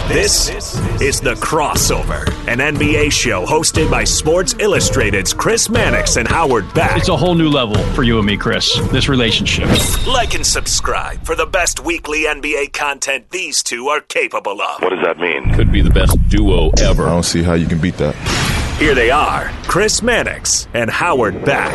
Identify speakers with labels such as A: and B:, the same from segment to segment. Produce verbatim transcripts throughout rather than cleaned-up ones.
A: This is The Crossover, an N B A show hosted by Sports Illustrated's Chris Mannix and Howard Beck.
B: It's a whole new level for you and me, Chris, this relationship.
A: Like and subscribe for the best weekly N B A content these two are capable of.
C: What does that mean?
D: Could be the best duo ever.
E: I don't see how you can beat that.
A: Here they are, Chris Mannix and Howard Beck.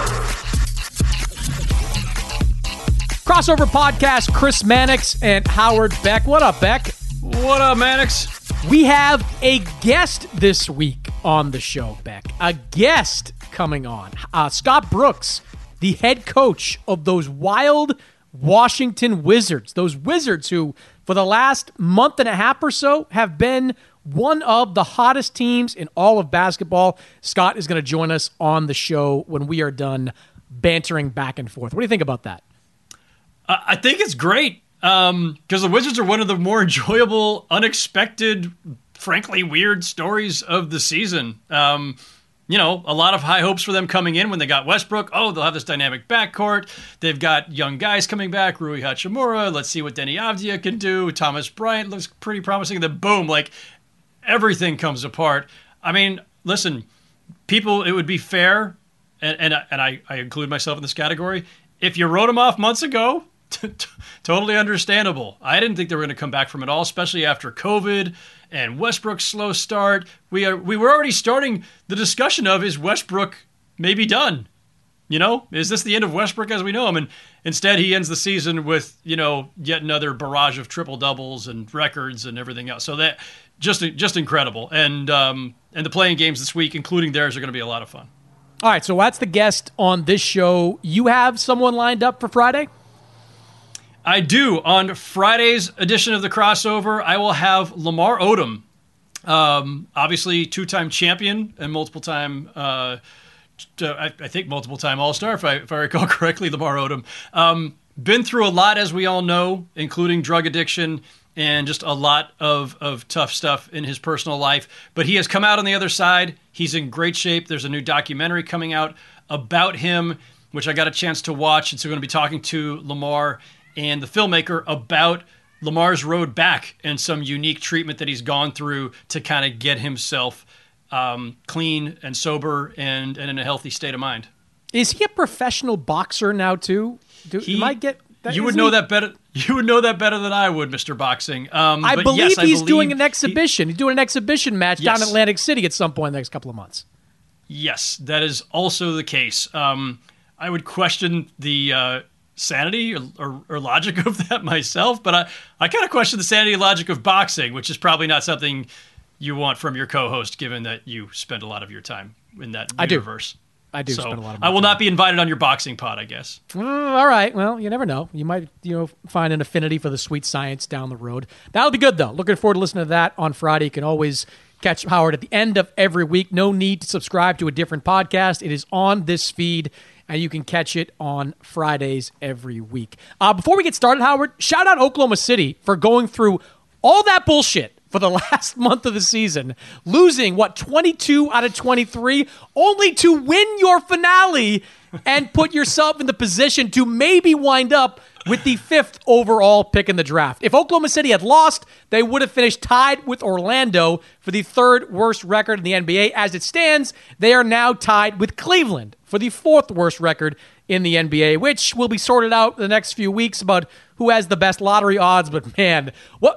F: Crossover Podcast, Chris Mannix and Howard Beck. What up, Beck?
B: What up, Mannix?
F: We have a guest this week on the show, Beck. A guest coming on. Uh, Scott Brooks, the head coach of those wild Washington Wizards. Those Wizards who, for the last month and a half or so, have been one of the hottest teams in all of basketball. Scott is going to join us on the show when we are done bantering back and forth. What do you think about that?
B: Uh, I think it's great. Um, because the Wizards are one of the more enjoyable, unexpected, frankly weird stories of the season. Um, you know, a lot of high hopes for them coming in when they got Westbrook. Oh, they'll have this dynamic backcourt. They've got young guys coming back, Rui Hachimura. Let's see what Denny Avdia can do. Thomas Bryant looks pretty promising. Then boom, like everything comes apart. I mean, listen, people, it would be fair, and and, and I, I include myself in this category. If you wrote them off months ago, totally understandable. I didn't think they were going to come back from it all, especially after COVID and Westbrook's slow start. We are we were already starting the discussion of, is Westbrook maybe done? You know, is this the end of Westbrook as we know him? And instead he ends the season with, you know, yet another barrage of triple doubles and records and everything else. So that just just incredible. And um, and the playing games this week, including theirs, are going to be a lot of fun.
F: All right, so that's the guest on this show. You have someone lined up for Friday?
B: I do. On Friday's edition of The Crossover, I will have Lamar Odom, um, obviously two-time champion and multiple-time, uh, I, I think multiple-time All-Star, if I, if I recall correctly, Lamar Odom. Um, been through a lot, as we all know, including drug addiction and just a lot of, of tough stuff in his personal life. But he has come out on the other side. He's in great shape. There's a new documentary coming out about him, which I got a chance to watch. And so we're going to be talking to Lamar and the filmmaker about Lamar's road back and some unique treatment that he's gone through to kind of get himself um, clean and sober and, and in a healthy state of mind.
F: Is he a professional boxer now too? Do
B: he,
F: you might get that,
B: you would know he? that better. You would know that better than I would, Mister Boxing. Um,
F: I
B: but
F: believe
B: yes, I
F: he's
B: believe
F: doing an exhibition. He, he's doing an exhibition match
B: yes.
F: down in Atlantic City at some point in the next couple of months.
B: Yes, that is also the case. Um, I would question the uh, sanity or, or, or logic of that myself, but I, I kind of question the sanity and logic of boxing, which is probably not something you want from your co-host, given that you spend a lot of your time in that
F: I
B: universe.
F: Do. I do
B: so
F: spend a lot of my
B: I will
F: time.
B: not be invited on your boxing pod, I guess.
F: Mm, all right. Well, you never know. You might, you know, find an affinity for the sweet science down the road. That'll be good, though. Looking forward to listening to that on Friday. You can always catch Howard at the end of every week. No need to subscribe to a different podcast. It is on this feed, and you can catch it on Fridays every week. Uh, before we get started, Howard, shout out Oklahoma City for going through all that bullshit for the last month of the season, losing, what, twenty-two out of twenty-three, only to win your finale and put yourself in the position to maybe wind up with the fifth overall pick in the draft. If Oklahoma City had lost, they would have finished tied with Orlando for the third worst record in the N B A. As it stands, they are now tied with Cleveland for the fourth worst record in the N B A, which will be sorted out in the next few weeks about who has the best lottery odds. But man, what...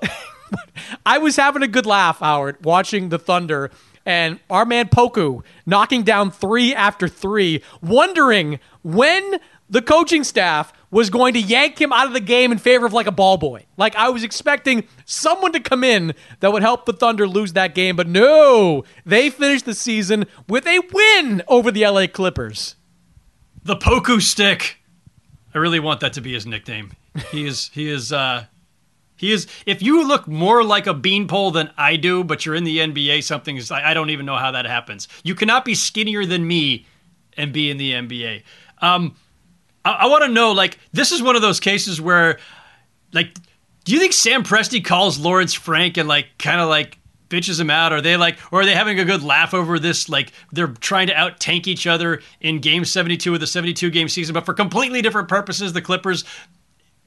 F: I was having a good laugh, Howard, watching the Thunder and our man Poku knocking down three after three, wondering when the coaching staff was going to yank him out of the game in favor of like a ball boy. Like I was expecting someone to come in that would help the Thunder lose that game, but no, they finished the season with a win over the L A Clippers.
B: The Poku stick. I really want that to be his nickname. He is, he is, uh, He is. If you look more like a beanpole than I do, but you're in the N B A, something is. I don't even know how that happens. You cannot be skinnier than me and be in the N B A. Um, I, I want to know. Like, this is one of those cases where, like, do you think Sam Presti calls Lawrence Frank and like kind of like bitches him out? Are they like, or are they having a good laugh over this? Like, they're trying to out tank each other in Game seventy-two of the seventy-two game season, but for completely different purposes. The Clippers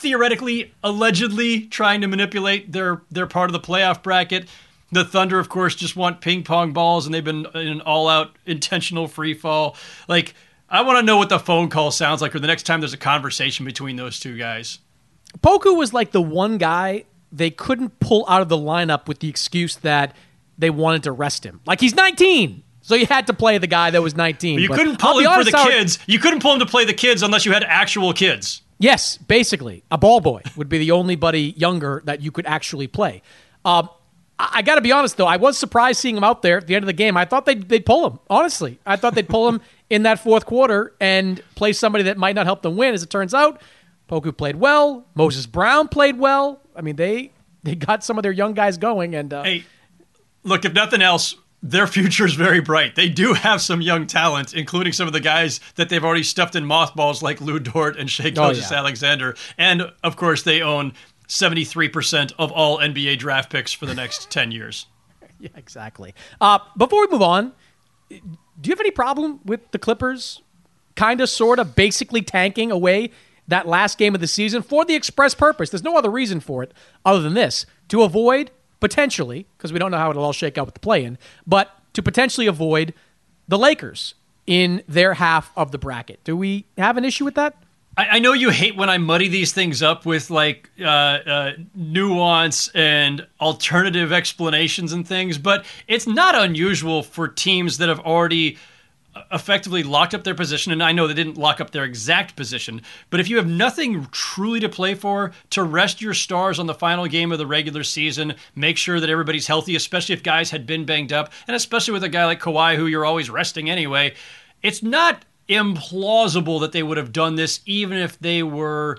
B: theoretically, allegedly trying to manipulate their, their part of the playoff bracket. The Thunder, of course, just want ping pong balls, and they've been in an all-out intentional free fall. Like, I want to know what the phone call sounds like, or the next time there's a conversation between those two guys.
F: Poku was like the one guy they couldn't pull out of the lineup with the excuse that they wanted to rest him. Like, he's nineteen, so you had to play the guy that was nineteen.
B: But you
F: but
B: couldn't pull him for the
F: Howard,
B: kids. You couldn't pull him to play the kids unless you had actual kids.
F: Yes, basically. A ball boy would be the only buddy younger that you could actually play. Um, I, I got to be honest, though. I was surprised seeing him out there at the end of the game. I thought they'd, they'd pull him, honestly. I thought they'd pull him in that fourth quarter and play somebody that might not help them win. As it turns out, Poku played well. Moses Brown played well. I mean, they they got some of their young guys going. And uh,
B: hey, look, if nothing else, their future is very bright. They do have some young talent, including some of the guys that they've already stuffed in mothballs like Lou Dort and Shai Gilgeous-Alexander. Oh, yeah. And, of course, they own seventy-three percent of all N B A draft picks for the next ten years.
F: Yeah, exactly. Uh, before we move on, do you have any problem with the Clippers kind of, sort of, basically tanking away that last game of the season for the express purpose? There's no other reason for it other than this, to avoid potentially, because we don't know how it'll all shake out with the play-in, but to potentially avoid the Lakers in their half of the bracket. Do we have an issue with that?
B: I, I know you hate when I muddy these things up with like uh, uh, nuance and alternative explanations and things, but it's not unusual for teams that have already effectively locked up their position, and I know they didn't lock up their exact position, but if you have nothing truly to play for, to rest your stars on the final game of the regular season, make sure that everybody's healthy, especially if guys had been banged up, and especially with a guy like Kawhi who you're always resting anyway, it's not implausible that they would have done this even if they were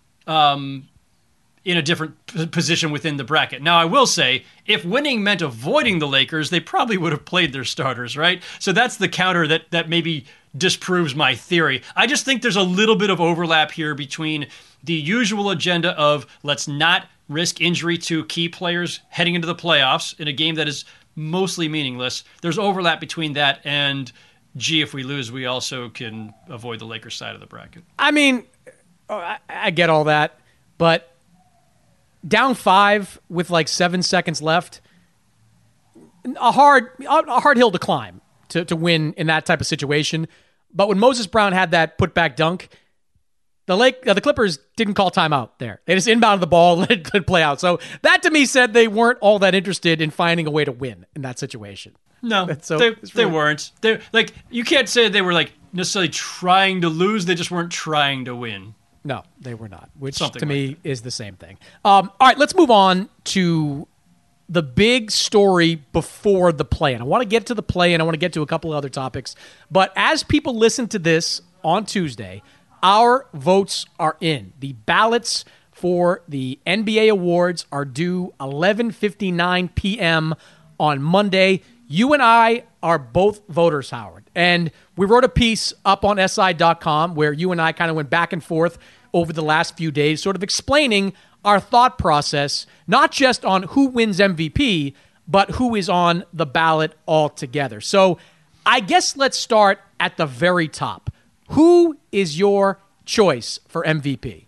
B: um, in a different p- position within the bracket. Now, I will say, if winning meant avoiding the Lakers, they probably would have played their starters, right? So that's the counter that, that maybe disproves my theory. I just think there's a little bit of overlap here between the usual agenda of let's not risk injury to key players heading into the playoffs in a game that is mostly meaningless. There's overlap between that and, gee, if we lose, we also can avoid the Lakers side of the bracket.
F: I mean, I, I get all that, but down five with like seven seconds left, a hard a hard hill to climb to, to win in that type of situation. But when Moses Brown had that putback dunk, the Lake uh, the Clippers didn't call timeout there. They just inbounded the ball, let it, let it play out. So that to me said they weren't all that interested in finding a way to win in that situation.
B: No,
F: so
B: they,
F: really,
B: they weren't. They like you can't say they were like necessarily trying to lose. They just weren't trying to win.
F: No, they were not, which
B: Something
F: to
B: like
F: me
B: that.
F: is the same thing. Um, all right, let's move on to the big story before the play-in. I want to get to the play-in. I want to get to a couple of other topics. But as people listen to this on Tuesday, our votes are in. The ballots for the N B A awards are due eleven fifty-nine p.m. on Monday. You and I are both voters, Howard. And we wrote a piece up on S I dot com where you and I kind of went back and forth over the last few days, sort of explaining our thought process, not just on who wins M V P, but who is on the ballot altogether. So I guess let's start at the very top. Who is your choice for M V P?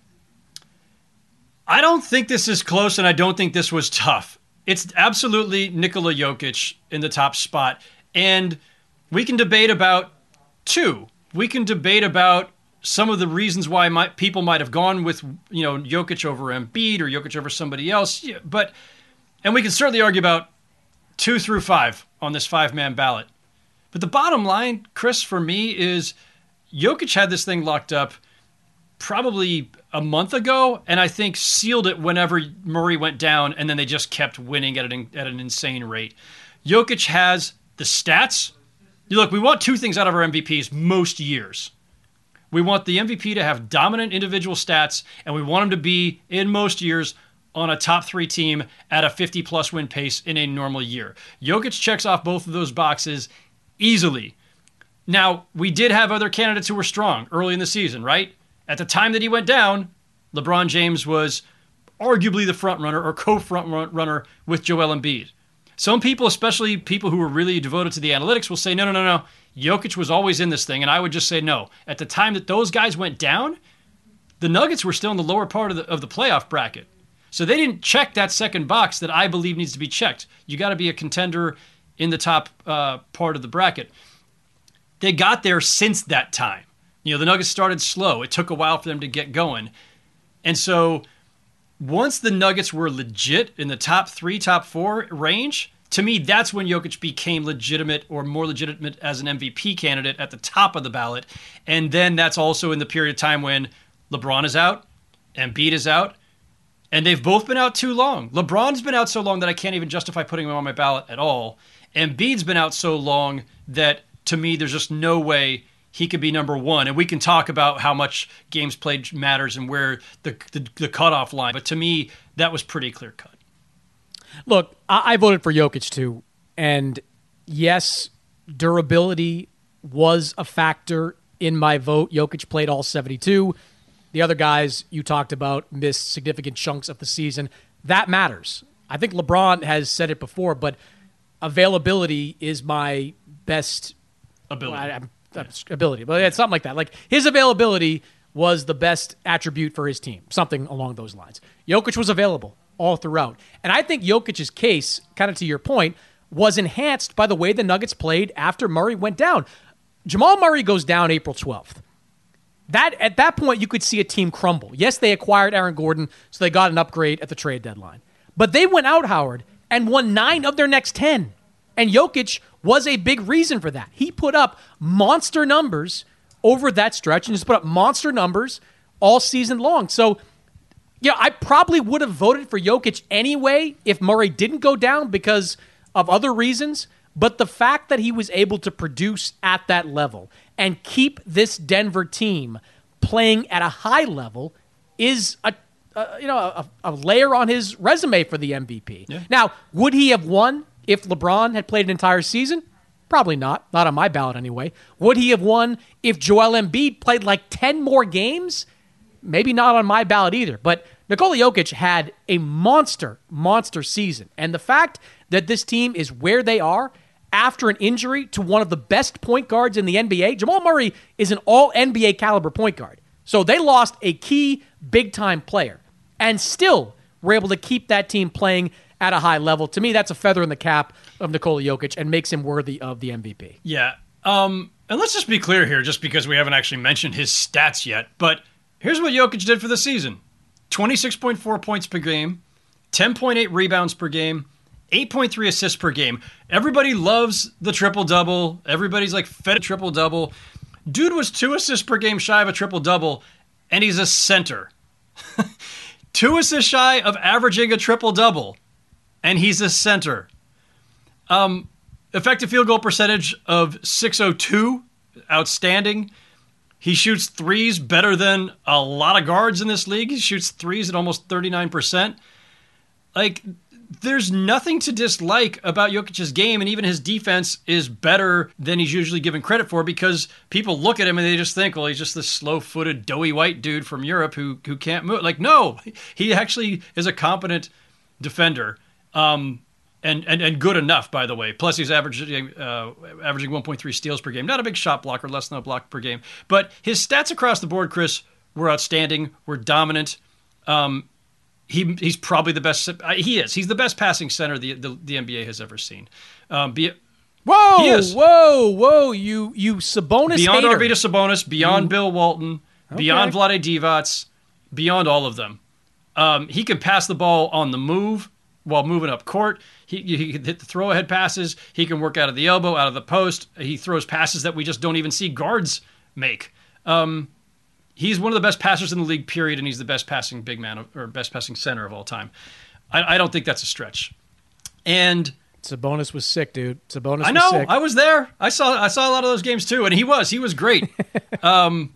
B: I don't think this is close, and I don't think this was tough. It's absolutely Nikola Jokic in the top spot. And we can debate about two. We can debate about some of the reasons why my, people might have gone with, you know, Jokic over Embiid or Jokic over somebody else. Yeah, but, and we can certainly argue about two through five on this five-man ballot. But the bottom line, Chris, for me is Jokic had this thing locked up probably a month ago, and I think sealed it whenever Murray went down, and then they just kept winning at an, at an insane rate. Jokic has the stats. You look, we want two things out of our M V Ps most years. We want the M V P to have dominant individual stats, and we want him to be, in most years, on a top three team at a fifty-plus win pace in a normal year. Jokic checks off both of those boxes easily. Now, we did have other candidates who were strong early in the season, right? At the time that he went down, LeBron James was arguably the front runner or co-front runner with Joel Embiid. Some people, especially people who were really devoted to the analytics, will say, no, no, no, no. Jokic was always in this thing. And I would just say no. At the time that those guys went down, the Nuggets were still in the lower part of the, of the playoff bracket. So they didn't check that second box that I believe needs to be checked. You got to be a contender in the top uh, part of the bracket. They got there since that time. You know, the Nuggets started slow. It took a while for them to get going. And so once the Nuggets were legit in the top three, top four range, to me, that's when Jokic became legitimate or more legitimate as an M V P candidate at the top of the ballot. And then that's also in the period of time when LeBron is out, Embiid is out, and they've both been out too long. LeBron's been out so long that I can't even justify putting him on my ballot at all. Embiid's been out so long that, to me, there's just no way he could be number one. And we can talk about how much games played matters and where the the, the cutoff line. But to me, that was pretty clear cut.
F: Look, I, I voted for Jokic too. And yes, durability was a factor in my vote. Jokic played all seventy-two. The other guys you talked about missed significant chunks of the season. That matters. I think LeBron has said it before, but availability is my best
B: ability.
F: Well, I, I'm, ability, but it's something like that. Like his availability was the best attribute for his team, something along those lines. Jokic was available all throughout. And I think Jokic's case, kind of to your point, was enhanced by the way the Nuggets played after Murray went down. Jamal Murray goes down April twelfth. That at that point, you could see a team crumble. Yes, they acquired Aaron Gordon, so they got an upgrade at the trade deadline. But they went out, Howard, and won nine of their next ten. And Jokic was a big reason for that. He put up monster numbers over that stretch and just put up monster numbers all season long. So, yeah, I probably would have voted for Jokic anyway if Murray didn't go down because of other reasons. But the fact that he was able to produce at that level and keep this Denver team playing at a high level is a, a you know a, a layer on his resume for the M V P.
B: Yeah.
F: Now, would he have won if LeBron had played an entire season? Probably not. Not on my ballot anyway. Would he have won if Joel Embiid played like ten more games? Maybe not on my ballot either. But Nikola Jokic had a monster, monster season. And the fact that this team is where they are after an injury to one of the best point guards in the N B A, Jamal Murray is an all-N B A caliber point guard. So they lost a key big-time player and still were able to keep that team playing at a high level. To me, that's a feather in the cap of Nikola Jokic and makes him worthy of the M V P.
B: Yeah. Um, and let's just be clear here, just because we haven't actually mentioned his stats yet. But here's what Jokic did for the season. twenty-six point four points per game, ten point eight rebounds per game, eight point three assists per game. Everybody loves the triple-double. Everybody's like fed a triple-double. Dude was two assists per game shy of a triple-double, and he's a center. Two assists shy of averaging a triple-double. And he's a center. Um, effective field goal percentage of six oh two, outstanding. He shoots threes better than a lot of guards in this league. He shoots threes at almost thirty-nine percent. Like, there's nothing to dislike about Jokic's game, and even his defense is better than he's usually given credit for because people look at him and they just think, well, he's just this slow-footed, doughy white dude from Europe who who can't move. Like, no, he actually is a competent defender. Um, and, and, and good enough, by the way. Plus, he's averaging uh, averaging one point three steals per game. Not a big shot blocker, less than a block per game. But his stats across the board, Chris, were outstanding, were dominant. Um, he he's probably the best. Uh, he is. He's the best passing center the the, the N B A has ever seen. Um, be,
F: whoa,
B: he is.
F: whoa, whoa! You you Sabonis
B: beyond
F: hater.
B: Arvydas Sabonis, beyond you, Bill Walton, okay. beyond Vlade Divac, beyond all of them. Um, he can pass the ball on the move. While moving up court, he, he can hit the throw-ahead passes. He can work out of the elbow, out of the post. He throws passes that we just don't even see guards make. Um, he's one of the best passers in the league, period, and he's the best passing big man or best passing center of all time. I, I don't think that's a stretch. And
F: Sabonis was sick, dude. Sabonis
B: I know.
F: was sick.
B: I was there. I saw I saw a lot of those games too, and he was. He was great. um,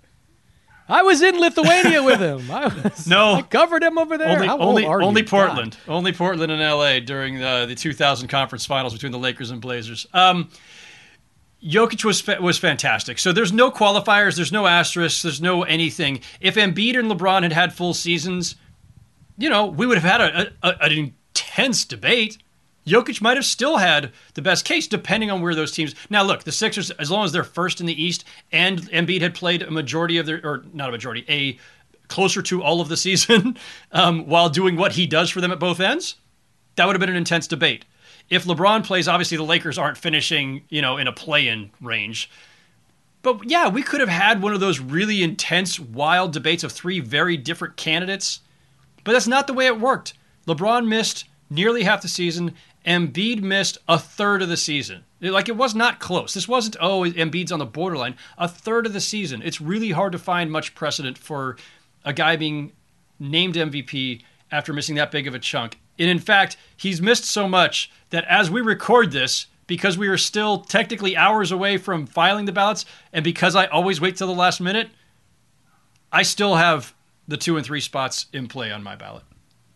F: I was in Lithuania with him. I was,
B: no,
F: I covered him over there.
B: Only,
F: How
B: only,
F: old are
B: only
F: you?
B: Portland.
F: God.
B: Only Portland and L A during the, the two thousand conference finals between the Lakers and Blazers. Um, Jokic was fa- was fantastic. So there's no qualifiers, there's no asterisks, there's no anything. If Embiid and LeBron had had full seasons, you know, we would have had a, a, an intense debate. Jokic might have still had the best case, depending on where those teams... Now, look, the Sixers, as long as they're first in the East, and Embiid had played a majority of their... Or not a majority, a closer to all of the season um, while doing what he does for them at both ends, that would have been an intense debate. If LeBron plays, obviously the Lakers aren't finishing, you know, in a play-in range. But yeah, we could have had one of those really intense, wild debates of three very different candidates. But that's not the way it worked. LeBron missed nearly half the season. Embiid missed a third of the season. Like, it was not close. This wasn't, oh, Embiid's on the borderline. A third of the season. It's really hard to find much precedent for a guy being named M V P after missing that big of a chunk. And in fact, he's missed so much that as we record this, because we are still technically hours away from filing the ballots, and because I always wait till the last minute, I still have the two and three spots in play on my ballot.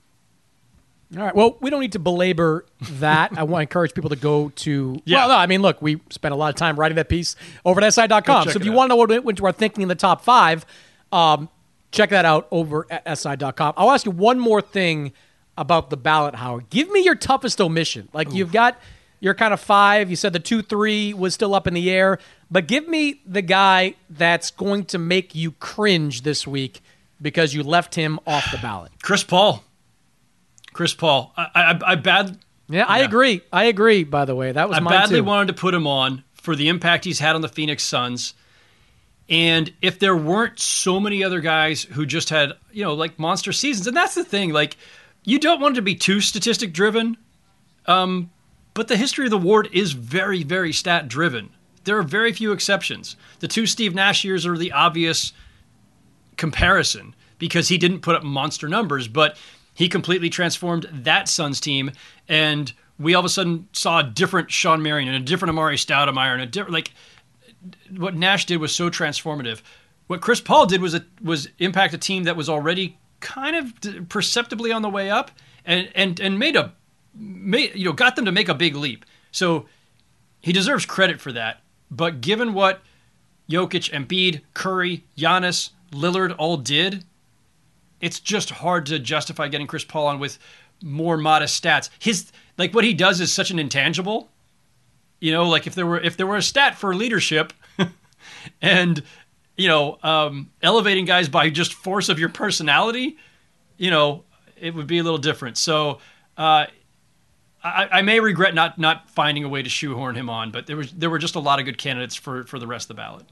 F: All right. Well, we don't need to belabor that. I want to encourage people to go to.
B: Yeah.
F: Well, no, I mean, look, we spent a lot of time writing that piece over at S I dot com. So if you out. want to know what went into our thinking in the top five, um, check that out over at S I dot com. I'll ask you one more thing about the ballot, Howard. Give me your toughest omission. Like, Oof. You've got your kind of five. You said the two three was still up in the air. But give me the guy that's going to make you cringe this week because you left him off the ballot.
B: Chris Paul. Chris Paul. I, I, I bad.
F: Yeah, I yeah. agree. I agree, by the way. That was
B: I
F: mine
B: badly
F: too.
B: wanted to put him on for the impact he's had on the Phoenix Suns. And if there weren't so many other guys who just had, you know, like monster seasons, and that's the thing, like, you don't want it to be too statistic driven, um, but the history of the award is very, very stat driven. There are very few exceptions. The two Steve Nash years are the obvious comparison because he didn't put up monster numbers, but he completely transformed that Suns team, and we all of a sudden saw a different Shawn Marion and a different Amari Stoudemire and a different, like, what Nash did was so transformative. What Chris Paul did was a, was impact a team that was already kind of perceptibly on the way up, and and and made a made you know got them to make a big leap. So he deserves credit for that. But given what Jokic, Embiid, Curry, Giannis, Lillard all did, it's just hard to justify getting Chris Paul on with more modest stats. His like what he does is such an intangible. You know, like if there were if there were a stat for leadership and, you know, um, elevating guys by just force of your personality, you know, it would be a little different. So uh, I, I may regret not not finding a way to shoehorn him on, but there was there were just a lot of good candidates for, for the rest of the ballot.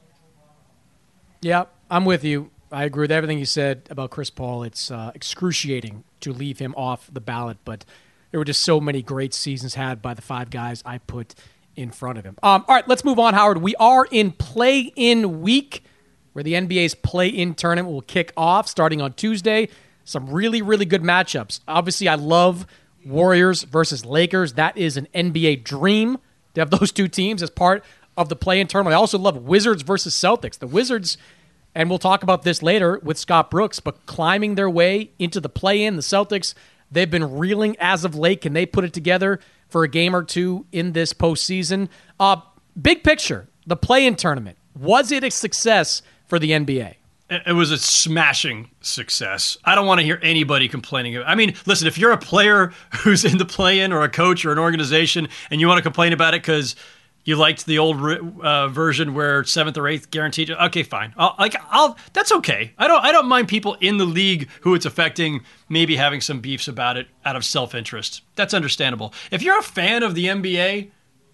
F: Yeah, I'm with you. I agree with everything you said about Chris Paul. It's uh, excruciating to leave him off the ballot, but there were just so many great seasons had by the five guys I put in front of him. Um, all right, let's move on, Howard. We are in play-in week, where the N B A's play-in tournament will kick off starting on Tuesday. Some really, really good matchups. Obviously, I love Warriors versus Lakers. That is an N B A dream to have those two teams as part of the play-in tournament. I also love Wizards versus Celtics. The Wizards, and we'll talk about this later with Scott Brooks, but climbing their way into the play-in. The Celtics, they've been reeling as of late. Can they put it together for a game or two in this postseason? Uh, big picture, the play-in tournament. Was it a success for the N B A?
B: It was a smashing success. I don't want to hear anybody complaining. I mean, listen, if you're a player who's in the play-in or a coach or an organization and you want to complain about it because you liked the old uh, version where seventh or eighth guaranteed, okay, fine. I'll, like, I'll. That's okay. I don't. I don't mind people in the league who it's affecting maybe having some beefs about it out of self-interest. That's understandable. If you're a fan of the N B A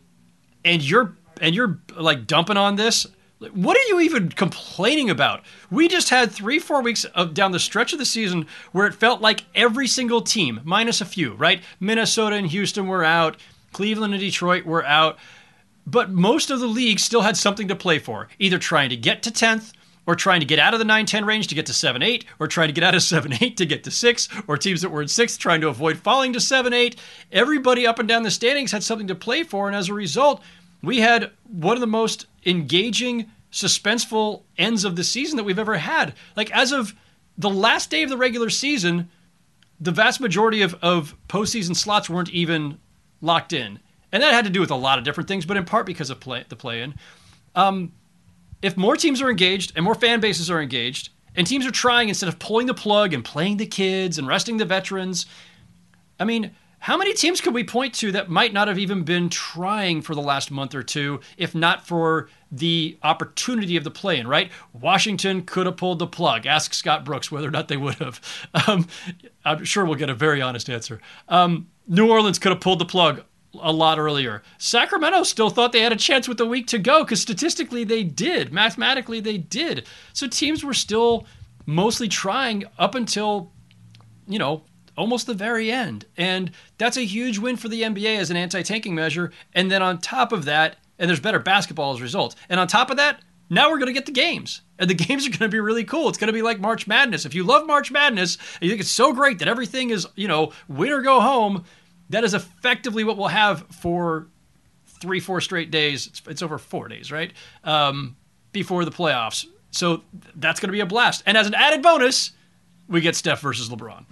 B: and you're and you're like dumping on this, what are you even complaining about? We just had three, four weeks of down the stretch of the season where it felt like every single team, minus a few, right? Minnesota and Houston were out. Cleveland and Detroit were out. But most of the league still had something to play for, either trying to get to tenth or trying to get out of the nine ten range to get to seven eight, or trying to get out of seven eight to get to six, or teams that were in sixth trying to avoid falling to seven eight. Everybody up and down the standings had something to play for, and as a result, we had one of the most engaging, suspenseful ends of the season that we've ever had. Like, as of the last day of the regular season, the vast majority of, of postseason slots weren't even locked in. And that had to do with a lot of different things, but in part because of play, the play-in. Um, if more teams are engaged and more fan bases are engaged, and teams are trying instead of pulling the plug and playing the kids and resting the veterans, I mean, how many teams could we point to that might not have even been trying for the last month or two, if not for the opportunity of the play-in, right? Washington could have pulled the plug. Ask Scott Brooks whether or not they would have. Um, I'm sure we'll get a very honest answer. Um, New Orleans could have pulled the plug a lot earlier. Sacramento still thought they had a chance with a week to go because statistically they did. Mathematically they did. So teams were still mostly trying up until, you know, almost the very end. And that's a huge win for the N B A as an anti-tanking measure. And then on top of that, and there's better basketball as a result. And on top of that, now we're going to get the games. And the games are going to be really cool. It's going to be like March Madness. If you love March Madness and you think it's so great that everything is, you know, win or go home, that is effectively what we'll have for three, four straight days. It's, it's over four days, right? Um, before the playoffs. So that's going to be a blast. And as an added bonus, we get Steph versus LeBron.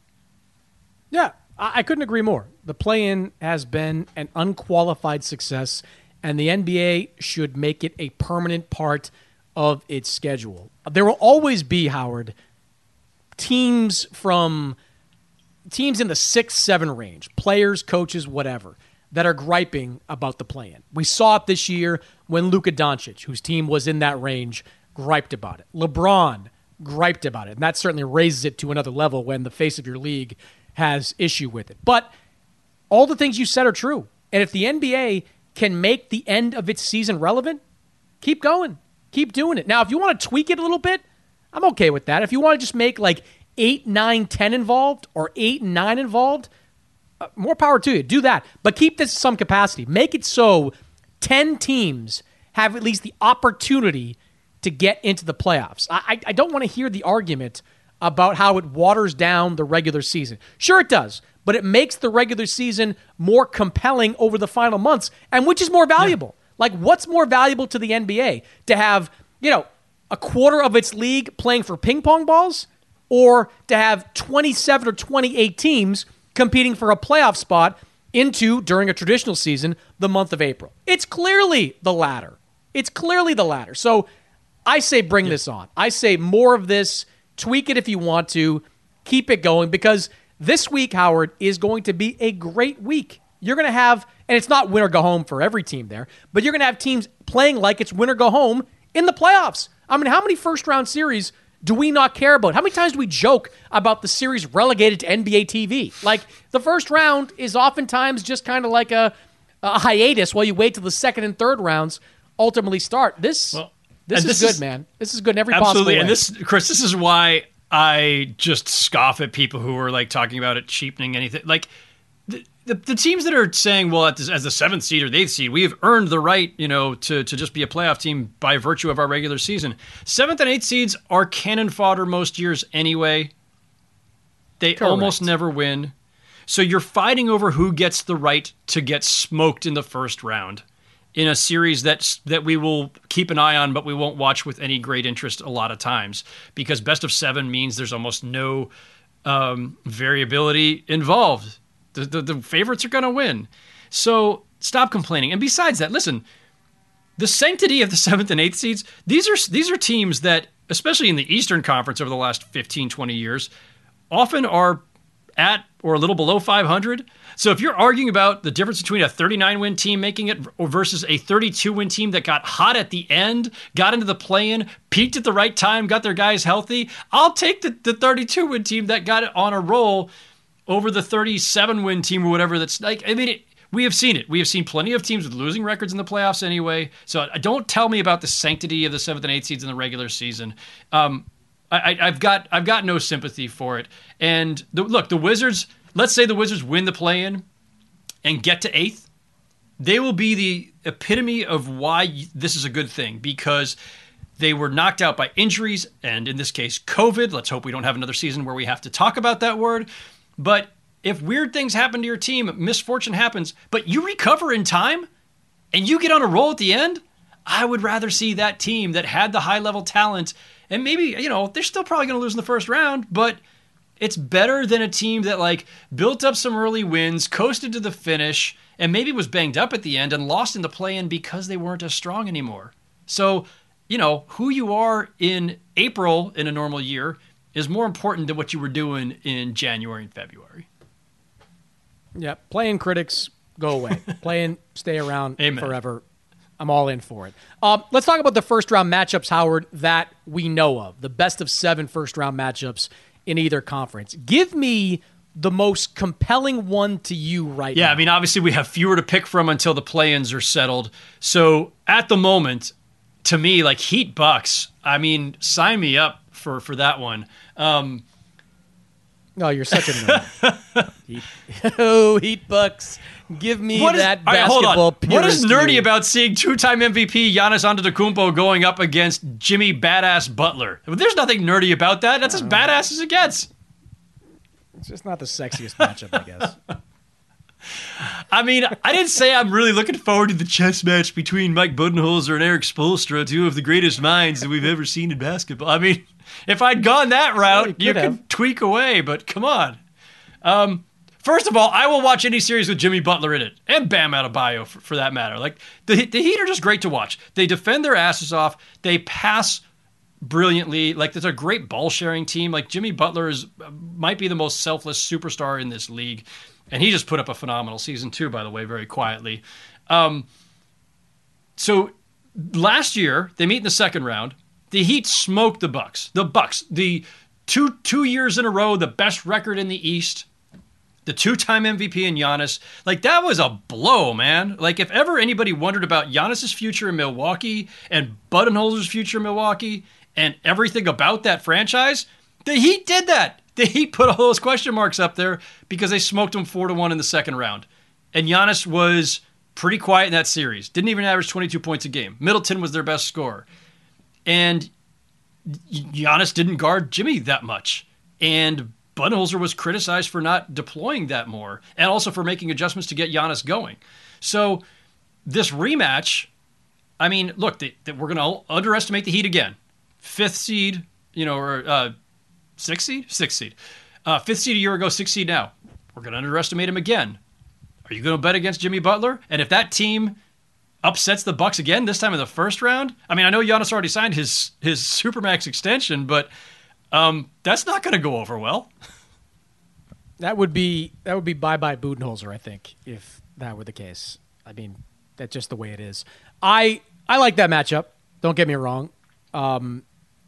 F: Yeah, I couldn't agree more. The play-in has been an unqualified success, and the N B A should make it a permanent part of its schedule. There will always be, Howard, teams from teams in the six, seven range, players, coaches, whatever, that are griping about the play-in. We saw it this year when Luka Doncic, whose team was in that range, griped about it. LeBron griped about it, and that certainly raises it to another level when the face of your league has issue with it. But all the things you said are true. And if the N B A can make the end of its season relevant, keep going. Keep doing it. Now, if you want to tweak it a little bit, I'm okay with that. If you want to just make like eight, nine, ten involved or eight and nine involved, uh, more power to you. Do that. But keep this some capacity. Make it so ten teams have at least the opportunity to get into the playoffs. I, I, I don't want to hear the argument about how it waters down the regular season. Sure it does, but it makes the regular season more compelling over the final months, and which is more valuable? Yeah. Like, what's more valuable to the N B A? To have, you know, a quarter of its league playing for ping pong balls, or to have twenty-seven or twenty-eight teams competing for a playoff spot into, during a traditional season, the month of April? It's clearly the latter. It's clearly the latter. So I say bring yeah. this on. I say more of this. Tweak it if you want to. Keep it going, because this week, Howard, is going to be a great week. You're going to have, and it's not win or go home for every team there, but you're going to have teams playing like it's win or go home in the playoffs. I mean, how many first-round series do we not care about? How many times do we joke about the series relegated to N B A T V? Like, the first round is oftentimes just kind of like a, a hiatus while you wait till the second and third rounds ultimately start. This... Well, This is this good, is, man. This is good in every
B: absolutely.
F: possible way.
B: And this, Chris, this is why I just scoff at people who are like talking about it cheapening anything. Like the the, the teams that are saying, well, at this, as the seventh seed or the eighth seed, we have earned the right, you know, to to just be a playoff team by virtue of our regular season. Seventh and eighth seeds are cannon fodder most years anyway. They Correct. Almost never win. So you're fighting over who gets the right to get smoked in the first round in a series that that we will keep an eye on, but we won't watch with any great interest a lot of times, because best of seven means there's almost no um, variability involved. The, the, the favorites are going to win. So stop complaining. And besides that, listen, the sanctity of the seventh and eighth seeds, these are these are teams that, especially in the Eastern Conference over the last fifteen, twenty years, often are at or a little below five hundred. So if you're arguing about the difference between a thirty-nine win team making it versus a thirty-two win team that got hot at the end, got into the play-in, peaked at the right time, got their guys healthy, I'll take the, the thirty-two win team that got it on a roll over the thirty-seven win team or whatever. That's like, I mean, it, we have seen it. We have seen plenty of teams with losing records in the playoffs anyway. So don't tell me about the sanctity of the seventh and eighth seeds in the regular season. Um, I, I've got I've got no sympathy for it. And the, look, the Wizards, let's say the Wizards win the play-in and get to eighth. They will be the epitome of why this is a good thing, because they were knocked out by injuries, and in this case, COVID. Let's hope we don't have another season where we have to talk about that word. But if weird things happen to your team, misfortune happens, but you recover in time and you get on a roll at the end, I would rather see that team that had the high-level talent. And maybe, you know, they're still probably going to lose in the first round, but it's better than a team that, like, built up some early wins, coasted to the finish, and maybe was banged up at the end and lost in the play-in because they weren't as strong anymore. So, you know, who you are in April in a normal year is more important than what you were doing in January and February.
F: Yeah, playing critics, go away. Playing, stay around
B: Amen.
F: forever. I'm all in for it. Um, let's talk about the first-round matchups, Howard, that we know of. The best of seven first-round matchups in either conference. Give me the most compelling one to you right
B: yeah,
F: now.
B: Yeah, I mean, obviously we have fewer to pick from until the play-ins are settled. So at the moment, to me, like Heat Bucks, I mean, sign me up for, for that one. Um,
F: oh, you're such a nerd. Heat. Oh, Heat Bucks. Give me
B: what is,
F: that
B: all right,
F: basketball
B: hold on. What is
F: purist
B: nerdy
F: you.
B: about seeing two-time M V P Giannis Antetokounmpo going up against Jimmy Badass Butler? There's nothing nerdy about that. That's as badass as it gets.
F: It's just not the sexiest matchup, I guess.
B: I mean, I didn't say I'm really looking forward to the chess match between Mike Budenholzer and Eric Spoelstra, two of the greatest minds that we've ever seen in basketball. I mean, if I'd gone that route,
F: well, you,
B: you
F: could
B: could tweak away, but come on. Um, first of all, I will watch any series with Jimmy Butler in it, and Bam Adebayo for, for that matter. Like the, the Heat are just great to watch. They defend their asses off. They pass brilliantly. Like, there's a great ball sharing team. Like, Jimmy Butler is might be the most selfless superstar in this league. And he just put up a phenomenal season too, by the way, very quietly. Um, so last year, they meet in the second round. The Heat smoked the Bucks. The Bucks, the two two years in a row, the best record in the East, the two-time M V P in Giannis. Like, that was a blow, man. Like, if ever anybody wondered about Giannis's future in Milwaukee and Budenholzer's future in Milwaukee and everything about that franchise, the Heat did that. The Heat put all those question marks up there because they smoked them four to one in the second round. And Giannis was pretty quiet in that series. Didn't even average twenty-two points a game. Middleton was their best scorer. And Giannis didn't guard Jimmy that much. And Budenholzer was criticized for not deploying that more and also for making adjustments to get Giannis going. So this rematch, I mean, look, they, they, we're going to underestimate the Heat again. Fifth seed, you know, or uh, Sixth seed? Sixth seed. Uh, fifth seed a year ago, sixth seed now. We're going to underestimate him again. Are you going to bet against Jimmy Butler? And if that team upsets the Bucks again, this time in the first round, I mean, I know Giannis already signed his, his Supermax extension, but um, that's not going to go over well.
F: That would be that would be bye-bye Budenholzer, I think, if that were the case. I mean, that's just the way it is. I I like that matchup. Don't get me wrong. Um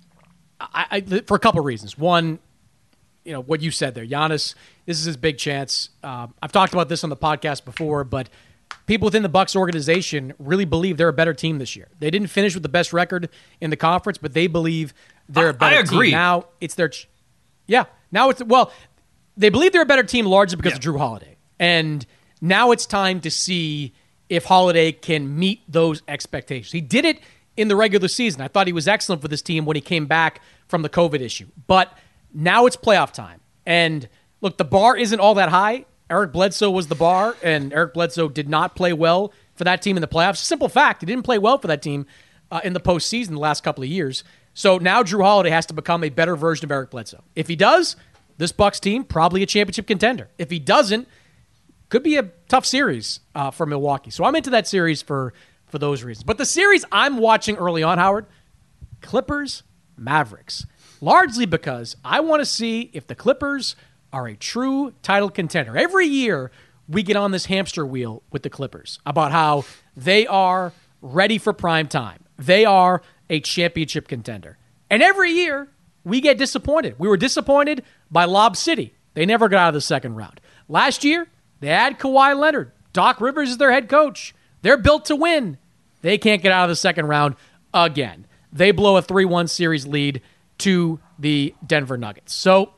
F: I, I, for a couple of reasons. One, you know, what you said there. Giannis, this is his big chance. Uh, I've talked about this on the podcast before, but people within the Bucks organization really believe they're a better team this year. They didn't finish with the best record in the conference, but they believe they're
B: I,
F: a better
B: I agree.
F: team. Now it's their ch- yeah. Now it's well, they believe they're a better team largely because
B: yeah.
F: of Drew Holiday. And now it's time to see if Holiday can meet those expectations. He did it in the regular season. I thought he was excellent for this team when he came back from the COVID issue. But now it's playoff time. And look, the bar isn't all that high. Eric Bledsoe was the bar, and Eric Bledsoe did not play well for that team in the playoffs. Simple fact, he didn't play well for that team uh, in the postseason the last couple of years. So now Drew Holiday has to become a better version of Eric Bledsoe. If he does, this Bucks team, probably a championship contender. If he doesn't, could be a tough series uh, for Milwaukee. So I'm into that series for for those reasons. But the series I'm watching early on, Howard, Clippers, Mavericks, largely because I want to see if the Clippers are a true title contender. Every year we get on this hamster wheel with the Clippers about how they are ready for prime time. They are a championship contender. And every year we get disappointed. We were disappointed by Lob City. They never got out of the second round. Last year, they had Kawhi Leonard. Doc Rivers is their head coach. They're built to win. They can't get out of the second round again. They blow a three one series lead to the Denver Nuggets. So,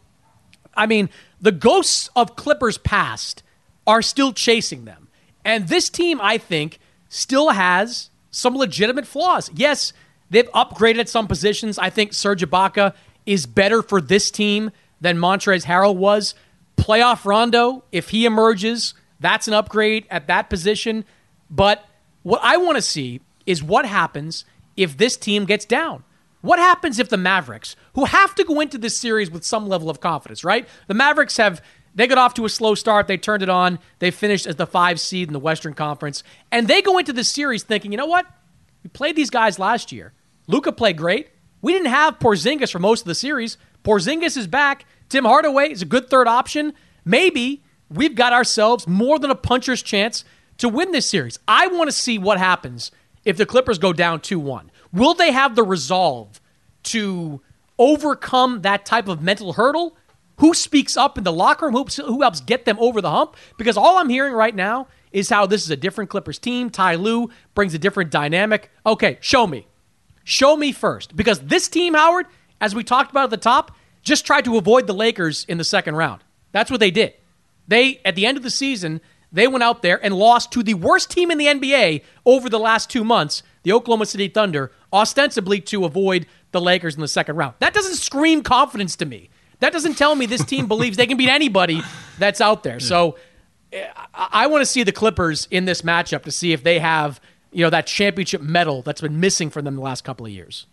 F: I mean, the ghosts of Clippers past are still chasing them. And this team, I think, still has some legitimate flaws. Yes, they've upgraded at some positions. I think Serge Ibaka is better for this team than Montrezl Harrell was. Playoff Rondo, if he emerges, that's an upgrade at that position. But what I want to see is what happens if this team gets down. What happens if the Mavericks, who have to go into this series with some level of confidence, right? The Mavericks have, they got off to a slow start. They turned it on. They finished as the five seed in the Western Conference. And they go into this series thinking, you know what? We played these guys last year. Luka played great. We didn't have Porzingis for most of the series. Porzingis is back. Tim Hardaway is a good third option. Maybe we've got ourselves more than a puncher's chance to win this series. I want to see what happens if the Clippers go down two one. Will they have the resolve to overcome that type of mental hurdle? Who speaks up in the locker room? Who, who helps get them over the hump? Because all I'm hearing right now is how this is a different Clippers team. Ty Lue brings a different dynamic. Okay, show me. Show me first. Because this team, Howard, as we talked about at the top, just tried to avoid the Lakers in the second round. That's what they did. They, at the end of the season, they went out there and lost to the worst team in the N B A over the last two months, the Oklahoma City Thunder, ostensibly to avoid the Lakers in the second round. That doesn't scream confidence to me. That doesn't tell me this team believes they can beat anybody that's out there. So I, I want to see the Clippers in this matchup to see if they have, you know, that championship medal that's been missing from them the last couple of years.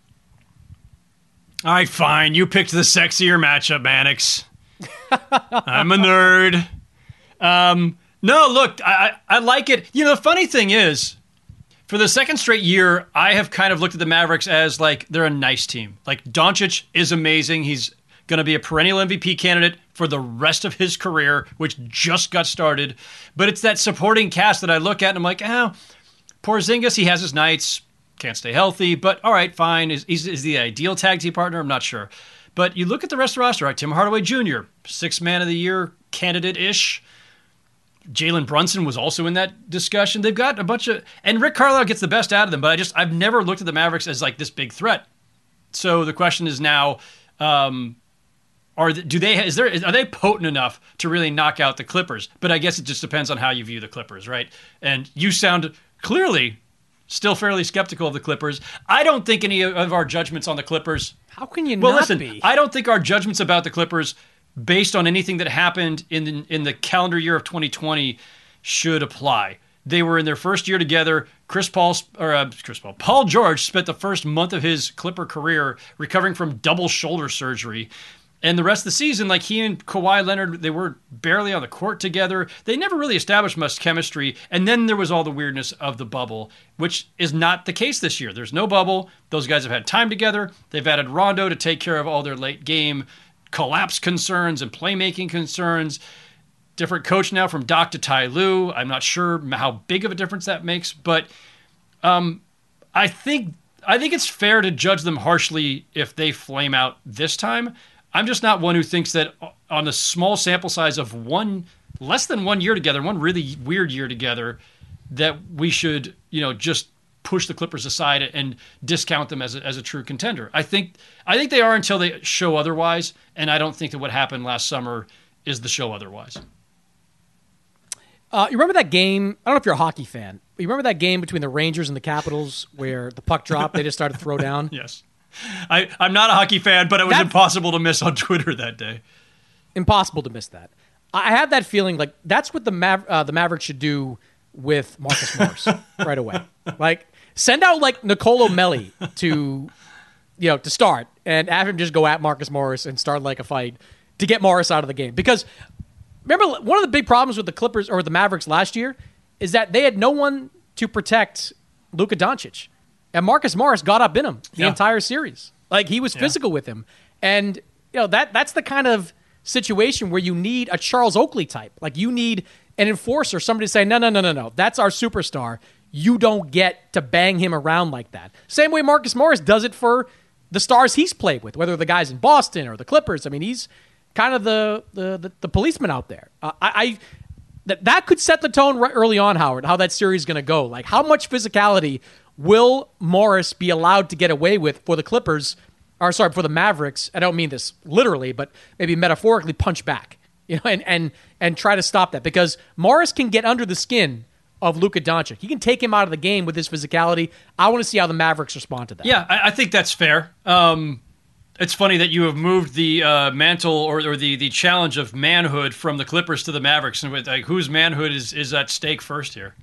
B: All right, fine. You picked the sexier matchup, Mannix. I'm a nerd. Um, no, look, I, I like it. You know, the funny thing is, for the second straight year, I have kind of looked at the Mavericks as, like, they're a nice team. Like, Doncic is amazing. He's going to be a perennial M V P candidate for the rest of his career, which just got started. But it's that supporting cast that I look at and I'm like, oh, Porzingis, he has his nights, can't stay healthy, but all right, fine. Is, is, is the ideal tag team partner? I'm not sure. But you look at the rest of the roster, right? Tim Hardaway Junior, sixth man of the year candidate-ish. Jalen Brunson was also in that discussion. They've got a bunch of, and Rick Carlisle gets the best out of them, but I just, I've never looked at the Mavericks as like this big threat. So the question is now, um, are they, do they, is there, are they potent enough to really knock out the Clippers? But I guess it just depends on how you view the Clippers, right? And you sound clearly still fairly skeptical of the Clippers. I don't think any of our judgments on the Clippers.
F: How can you
B: well,
F: not
B: listen,
F: be?
B: I don't think our judgments about the Clippers, based on anything that happened in the, in the calendar year of twenty twenty, should apply. They were in their first year together. Chris Paul, or uh, Chris Paul, Paul George spent the first month of his Clipper career recovering from double shoulder surgery. And the rest of the season, like he and Kawhi Leonard, they were barely on the court together. They never really established much chemistry. And then there was all the weirdness of the bubble, which is not the case this year. There's no bubble. Those guys have had time together. They've added Rondo to take care of all their late game collapse concerns and playmaking concerns. Different coach now from Doc to Ty Lue. I'm not sure how big of a difference that makes, but um, I think I think it's fair to judge them harshly if they flame out this time. I'm just not one who thinks that on a small sample size of one, less than one year together, one really weird year together, that we should, you know, just push the Clippers aside and discount them as a, as a true contender. I think I think they are until they show otherwise, and I don't think that what happened last summer is the show otherwise.
F: Uh, you remember that game? I don't know if you're a hockey fan, but you remember that game between the Rangers and the Capitals where the puck dropped, they just started to throw down?
B: Yes. I, I'm not a hockey fan, but it was
F: That's
B: impossible to miss on Twitter that day.
F: Impossible to miss that. I have that feeling like that's what the Maver- uh, the Mavericks should do with Marcus Morris right away. Like, send out like Nicolo Melli to, you know, to start and have him just go at Marcus Morris and start like a fight to get Morris out of the game. Because remember, one of the big problems with the Clippers or the Mavericks last year is that they had no one to protect Luka Doncic. And Marcus Morris got up in him the
B: yeah.
F: entire series. Like, he was physical yeah. with him. And, you know, that that's the kind of situation where you need a Charles Oakley type. Like, you need an enforcer, somebody to say, no, no, no, no, no. That's our superstar. You don't get to bang him around like that. Same way Marcus Morris does it for the stars he's played with, whether the guys in Boston or the Clippers. I mean, he's kind of the the, the, the policeman out there. Uh, I, I that, that could set the tone right early on, Howard, how that series is going to go. Like, how much physicality will Morris be allowed to get away with for the Clippers, or sorry, for the Mavericks? I don't mean this literally, but maybe metaphorically punch back, you know, and and and try to stop that, because Morris can get under the skin of Luka Doncic. He can take him out of the game with his physicality. I want to see how the Mavericks respond to that.
B: Yeah, I, I think that's fair. Um, it's funny that you have moved the uh, mantle or, or the the challenge of manhood from the Clippers to the Mavericks, and with, like, whose manhood is is at stake first here?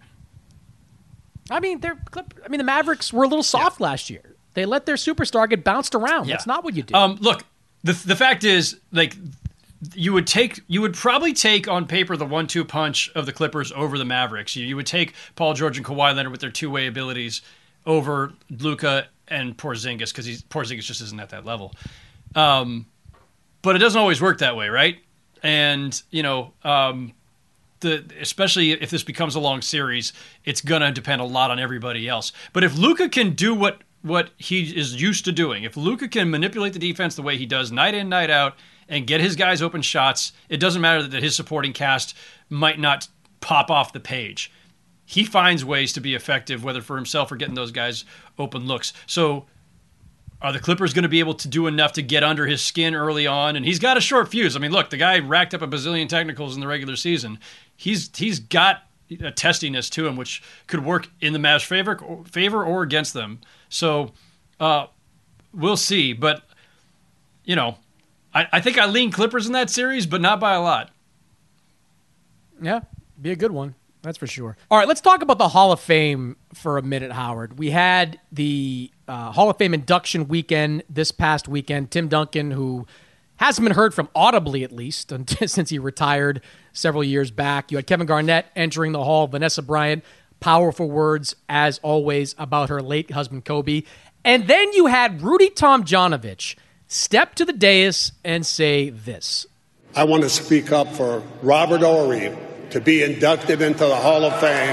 F: I mean, they're. I mean, the Mavericks were a little soft yeah. last year. They let their superstar get bounced around. Yeah. That's not what you do.
B: Um, look, the the fact is, like, you would take, you would probably take on paper the one two punch of the Clippers over the Mavericks. You, you would take Paul George and Kawhi Leonard with their two way abilities over Luka and Porzingis, because he's Porzingis just isn't at that level. Um, but it doesn't always work that way, right? And you know. Um, the especially if this becomes a long series, it's going to depend a lot on everybody else. But if Luka can do what what he is used to doing, if Luka can manipulate the defense the way he does night in, night out, and get his guys open shots, it doesn't matter that his supporting cast might not pop off the page. He finds ways to be effective, whether for himself or getting those guys open looks. So are the Clippers going to be able to do enough to get under his skin early on? And he's got a short fuse. I mean, look, the guy racked up a bazillion technicals in the regular season. He's he's got a testiness to him, which could work in the Mavs' favor, favor or against them. So uh, we'll see. But, you know, I, I think I lean Clippers in that series, but not by a lot.
F: Yeah, be a good one. That's for sure. All right, let's talk about the Hall of Fame for a minute, Howard. We had the uh, Hall of Fame induction weekend this past weekend. Tim Duncan, who hasn't been heard from audibly, at least, until, since he retired several years back. You had Kevin Garnett entering the Hall, Vanessa Bryant, powerful words, as always, about her late husband, Kobe. And then you had Rudy Tomjanovich step to the dais and say this.
C: I want to speak up for Robert Horry to be inducted into the Hall of Fame.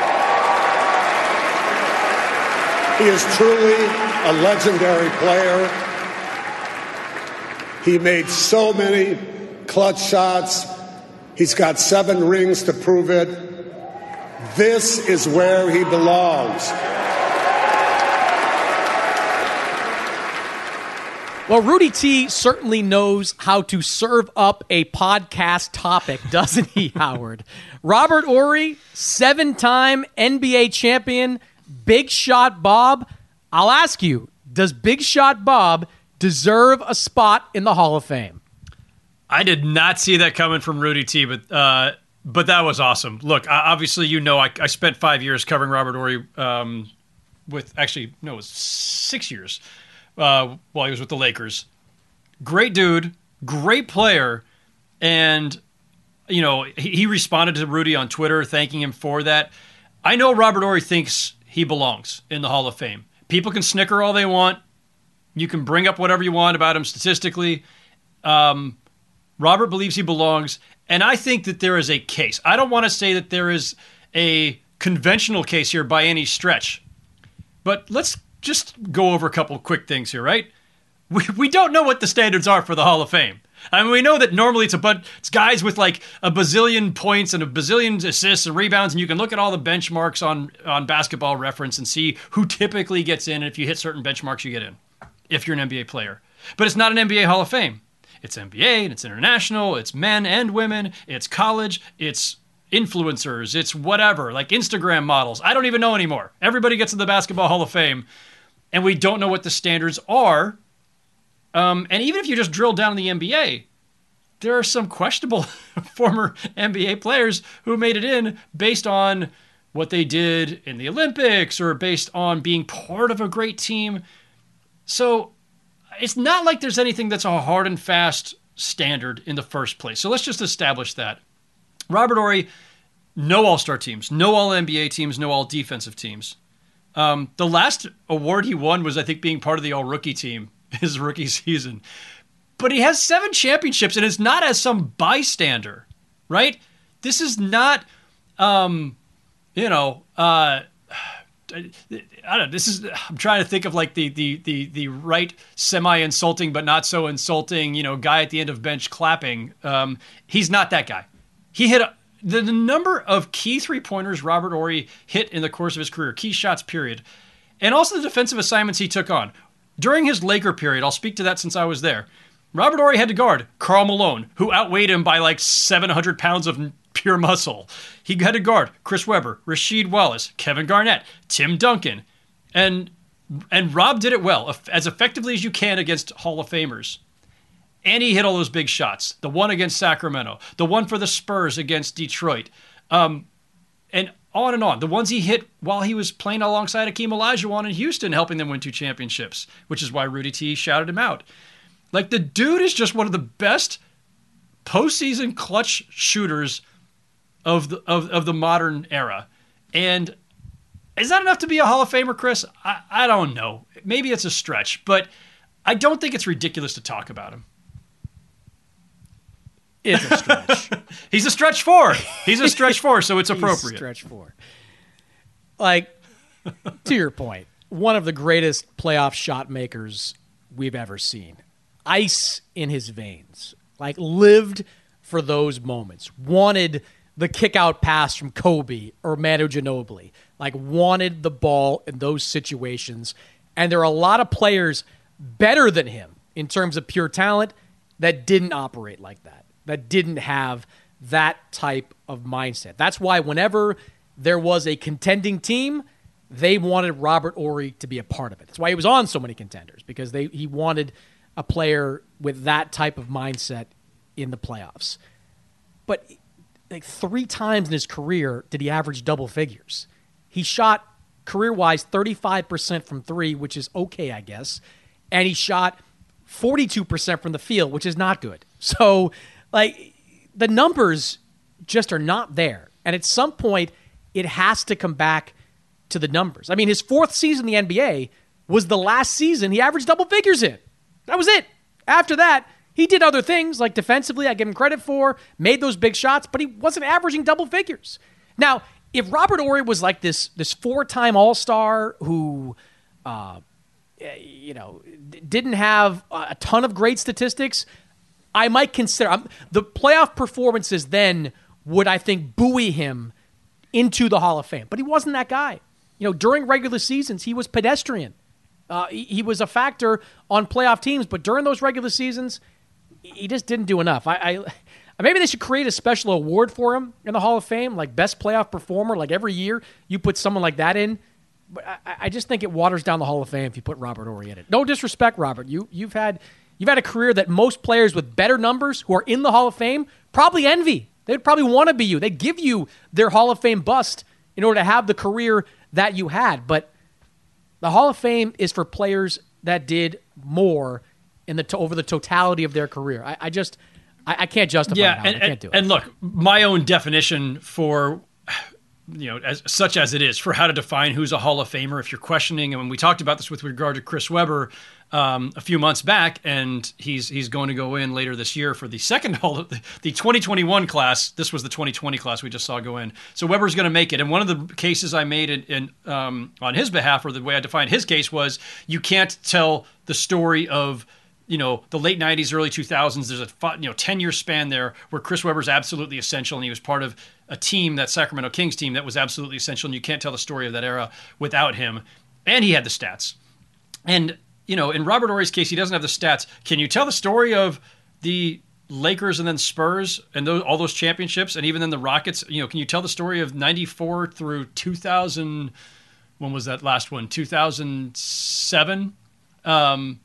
C: He is truly a legendary player. He made so many clutch shots. He's got seven rings to prove it. This is where he belongs.
F: Well, Rudy T certainly knows how to serve up a podcast topic, doesn't he, Howard? Robert Horry, seven-time N B A champion, Big Shot Bob. I'll ask you, does Big Shot Bob deserve a spot in the Hall of Fame?
B: I did not see that coming from Rudy T, but uh, but that was awesome. Look, obviously, you know, I, I spent five years covering Robert Horry um, with, actually, no, it was six years. Uh, while he was with the Lakers. Great dude, great player, and, you know, he, he responded to Rudy on Twitter, thanking him for that. I know Robert Horry thinks he belongs in the Hall of Fame. People can snicker all they want. You can bring up whatever you want about him statistically. Um, Robert believes he belongs, and I think that there is a case. I don't want to say that there is a conventional case here by any stretch, but let's just go over a couple of quick things here, right? We we don't know what the standards are for the Hall of Fame. I mean, we know that normally it's a bunch, it's guys with like a bazillion points and a bazillion assists and rebounds, and you can look at all the benchmarks on, on Basketball Reference and see who typically gets in, and if you hit certain benchmarks, you get in, if you're an N B A player. But it's not an N B A Hall of Fame. It's N B A, and it's international, it's men and women, it's college, it's influencers, it's whatever, like Instagram models. I don't even know anymore. Everybody gets in the Basketball Hall of Fame. And we don't know what the standards are. Um, and even if you just drill down in the N B A, there are some questionable former N B A players who made it in based on what they did in the Olympics or based on being part of a great team. So it's not like there's anything that's a hard and fast standard in the first place. So let's just establish that. Robert Horry, no all-star teams, no all-N B A teams, no all-defensive teams. Um, the last award he won was, I think, being part of the all-rookie team his rookie season. But he has seven championships, and it's not as some bystander, right? This is not, um, you know, uh, I don't know. This is, I'm trying to think of like the the the the right semi-insulting but not so insulting, you know, guy at the end of bench clapping. Um, he's not that guy. He hit a, The, the number of key three-pointers Robert Horry hit in the course of his career, key shots, period, and also the defensive assignments he took on. During his Laker period, I'll speak to that since I was there, Robert Horry had to guard Karl Malone, who outweighed him by like seven hundred pounds of pure muscle. He had to guard Chris Webber, Rasheed Wallace, Kevin Garnett, Tim Duncan, and, and Rob did it well, as effectively as you can against Hall of Famers. And he hit all those big shots. The one against Sacramento. The one for the Spurs against Detroit. Um, and on and on. The ones he hit while he was playing alongside Hakeem Olajuwon in Houston, helping them win two championships, which is why Rudy T shouted him out. Like, the dude is just one of the best postseason clutch shooters of the, of, of the modern era. And is that enough to be a Hall of Famer, Chris? I, I don't know. Maybe it's a stretch, but I don't think it's ridiculous to talk about him.
F: is a stretch.
B: He's a stretch four. He's a stretch four, so it's appropriate.
F: He's a stretch four. Like, to your point, one of the greatest playoff shot makers we've ever seen. Ice in his veins. Like, lived for those moments. Wanted the kick-out pass from Kobe or Manu Ginobili. Like, wanted the ball in those situations. And there are a lot of players better than him in terms of pure talent that didn't operate like that, that didn't have that type of mindset. That's why whenever there was a contending team, they wanted Robert Horry to be a part of it. That's why he was on so many contenders, because they he wanted a player with that type of mindset in the playoffs. But like three times in his career did he average double figures. He shot career-wise thirty-five percent from three, which is okay, I guess, and he shot forty-two percent from the field, which is not good. So, like, the numbers just are not there. And at some point, it has to come back to the numbers. I mean, his fourth season in the N B A was the last season he averaged double figures in. That was it. After that, he did other things, like defensively, I give him credit for, made those big shots, but he wasn't averaging double figures. Now, if Robert Horry was like this this four-time All-Star who, uh, you know, didn't have a ton of great statistics, I might consider um, the playoff performances then would, I think, buoy him into the Hall of Fame. But he wasn't that guy. You know, during regular seasons, he was pedestrian. Uh, he, he was a factor on playoff teams, but during those regular seasons, he just didn't do enough. I, I maybe they should create a special award for him in the Hall of Fame, like best playoff performer. Like every year, you put someone like that in. But I, I just think it waters down the Hall of Fame if you put Robert Horry in it. No disrespect, Robert. You you've had you've had a career that most players with better numbers who are in the Hall of Fame probably envy. They'd probably want to be you. They'd give you their Hall of Fame bust in order to have the career that you had. But the Hall of Fame is for players that did more in the to- over the totality of their career. I, I just I, I can't justify
B: yeah,
F: it.
B: And,
F: I can't
B: and,
F: do it.
B: And look, my own definition for, you know, as such as it is, for how to define who's a Hall of Famer, if you're questioning, and when we talked about this with regard to Chris Webber um, a few months back, and he's he's going to go in later this year for the second Hall of the, the twenty twenty-one class. This was the twenty twenty class we just saw go in. So Webber's going to make it. And one of the cases I made in, in um, on his behalf, or the way I defined his case, was you can't tell the story of, you know, the late nineties, early two thousands. There's a you know ten-year span there where Chris Webber's absolutely essential, and he was part of a team, that Sacramento Kings team, that was absolutely essential, and you can't tell the story of that era without him. And he had the stats. And, you know, in Robert Horry's case, he doesn't have the stats. Can you tell the story of the Lakers and then Spurs and those, all those championships, and even then the Rockets? You know, can you tell the story of ninety-four through two thousand? When was that last one? two thousand seven? Um,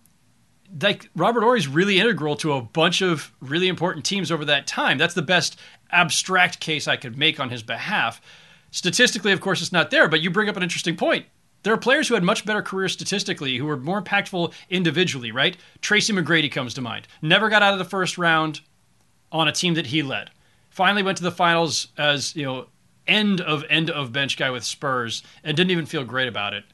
B: like Robert Horry's really integral to a bunch of really important teams over that time. That's the best abstract case I could make on his behalf. Statistically, of course, it's not there, but you bring up an interesting point. There are players who had much better careers statistically, who were more impactful individually, right? Tracy McGrady comes to mind. Never got out of the first round on a team that he led. Finally went to the finals as, you know, end of end of bench guy with Spurs, and didn't even feel great about it.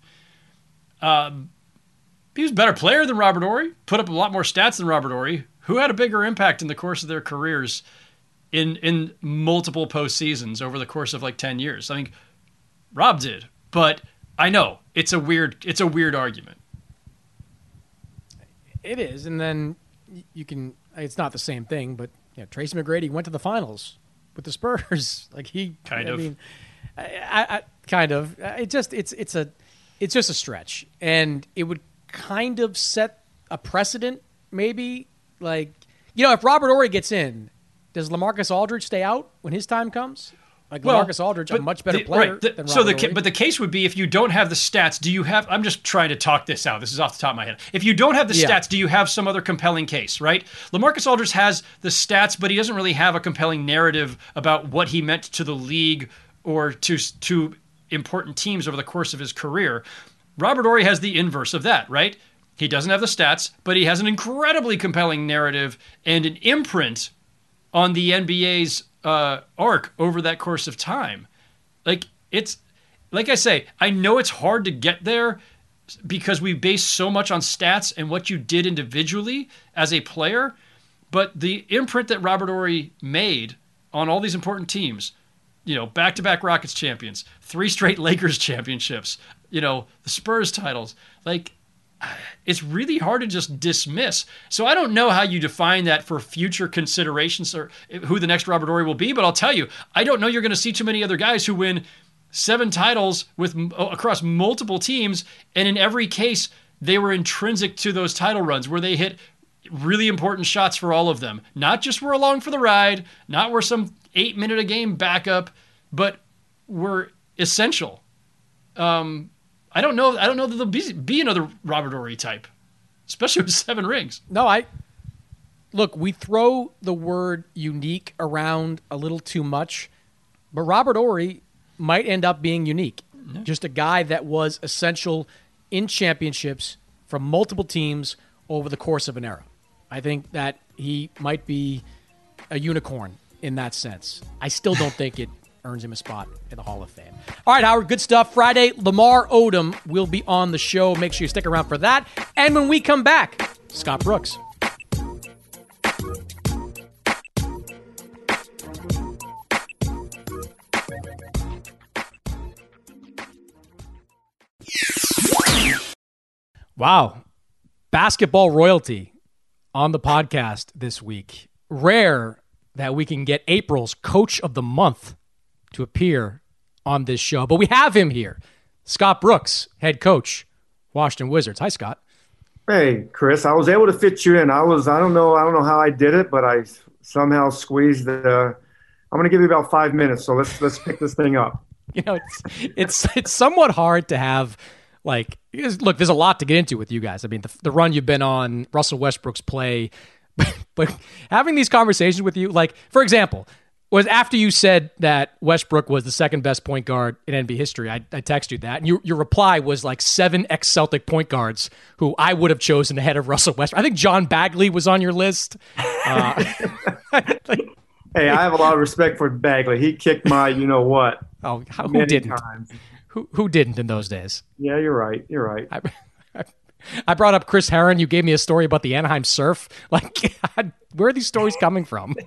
B: Um, he was a better player than Robert Horry, put up a lot more stats than Robert Horry. Who had a bigger impact in the course of their careers in in multiple postseasons over the course of like ten years? I think Rob did, but I know it's a weird it's a weird argument.
F: It is, and then you can. It's not the same thing, but you know, Tracy McGrady went to the finals with the Spurs. Like he
B: kind
F: I
B: of,
F: mean, I, I, I kind of. It just it's it's a it's just a stretch, and it would kind of set a precedent, maybe. Like, you know, if Robert Horry gets in, does LaMarcus Aldridge stay out when his time comes? Like, well, LaMarcus Aldridge, a much better
B: the,
F: player
B: right, the,
F: than Robert
B: so the
F: Horry.
B: But the case would be, if you don't have the stats, do you have... I'm just trying to talk this out. This is off the top of my head. If you don't have the
F: yeah.
B: stats, do you have some other compelling case, right? LaMarcus Aldridge has the stats, but he doesn't really have a compelling narrative about what he meant to the league or to, to important teams over the course of his career. Robert Horry has the inverse of that, right? He doesn't have the stats, but he has an incredibly compelling narrative and an imprint on the N B A's uh, arc over that course of time. Like, it's, like I say, I know it's hard to get there because we base so much on stats and what you did individually as a player, But the imprint that Robert Horry made on all these important teams, you know, back-to-back Rockets champions, three straight Lakers championships, you know, the Spurs titles, like, it's really hard to just dismiss. So I don't know how you define that for future considerations or who the next Robert Horry will be, but I'll tell you, I don't know you're going to see too many other guys who win seven titles with across multiple teams, and in every case, they were intrinsic to those title runs where they hit really important shots for all of them. Not just were along for the ride, not were some eight-minute-a-game backup, but were essential. Um... I don't know. I don't know that there'll be, be another Robert Horry type, especially with seven rings.
F: No, I look. We throw the word unique around a little too much, but Robert Horry might end up being unique. Yeah. Just a guy that was essential in championships from multiple teams over the course of an era. I think that he might be a unicorn in that sense. I still don't think it earns him a spot in the Hall of Fame. All right, Howard, good stuff. Friday, Lamar Odom will be on the show. Make sure you stick around for that. And when we come back, Scott Brooks. Wow. Basketball royalty on the podcast this week. Rare that we can get April's Coach of the Month to appear on this show. But we have him here. Scott Brooks, head coach, Washington Wizards. Hi, Scott.
D: Hey, Chris. I was able to fit you in. I was, I don't know, I don't know how I did it, but I somehow squeezed the, I'm going to give you about five minutes. So let's, let's pick this thing up.
F: You know, it's, it's, it's somewhat hard to have, like, look, there's a lot to get into with you guys. I mean, the, the run you've been on, Russell Westbrook's play, but having these conversations with you, like, for example, was after you said that Westbrook was the second best point guard in N B A history, I, I texted you that, and you, your reply was like seven ex-Celtic point guards who I would have chosen ahead of Russell Westbrook. I think John Bagley was on your list. Uh, like,
D: hey, I have a lot of respect for Bagley. He kicked my you-know-what.
F: Oh, how, who didn't? Times. Who who didn't in those days?
D: Yeah, you're right. You're right.
F: I, I, I brought up Chris Herron. You gave me a story about the Anaheim Surf. Like, God, where are these stories coming from?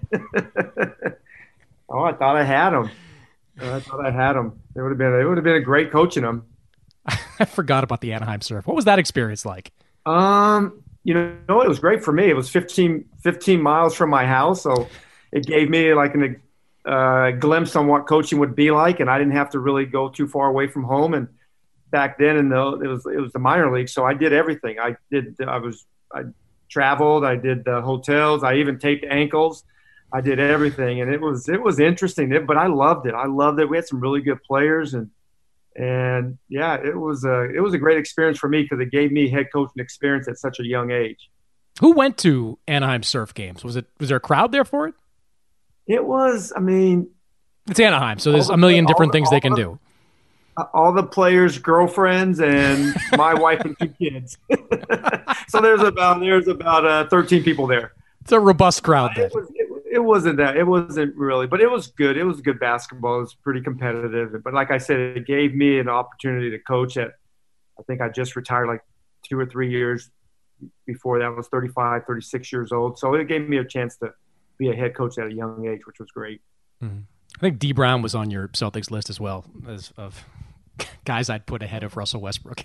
D: Oh, I thought I had him. Oh, I thought I had him. It would have been. It would have been a great coaching him.
F: I forgot about the Anaheim Surf. What was that experience like?
D: Um, you know, it was great for me. It was fifteen, fifteen miles from my house, so it gave me like an uh, glimpse on what coaching would be like, and I didn't have to really go too far away from home. And back then, in the it was it was the minor league, so I did everything. I did. I was I traveled. I did the hotels. I even taped ankles. I did everything, and it was it was interesting, but I loved it. I loved it. We had some really good players, and and yeah, it was a it was a great experience for me because it gave me head coaching experience at such a young age.
F: Who went to Anaheim Surf games? Was it was there a crowd there for it?
D: It was. I mean,
F: it's Anaheim, so there's the, a million different the, things they can
D: the,
F: do.
D: All the players' girlfriends and my wife and two kids. So there's about there's about uh, thirteen people there.
F: It's a robust crowd.
D: Uh, it was. It, It wasn't that. It wasn't really, but it was good. It was good basketball. It was pretty competitive. But like I said, it gave me an opportunity to coach at, I think I just retired like two or three years before that. I was thirty-five, thirty-six years old. So it gave me a chance to be a head coach at a young age, which was great.
F: Mm-hmm. I think D. Brown was on your Celtics list as well, as of guys I'd put ahead of Russell Westbrook.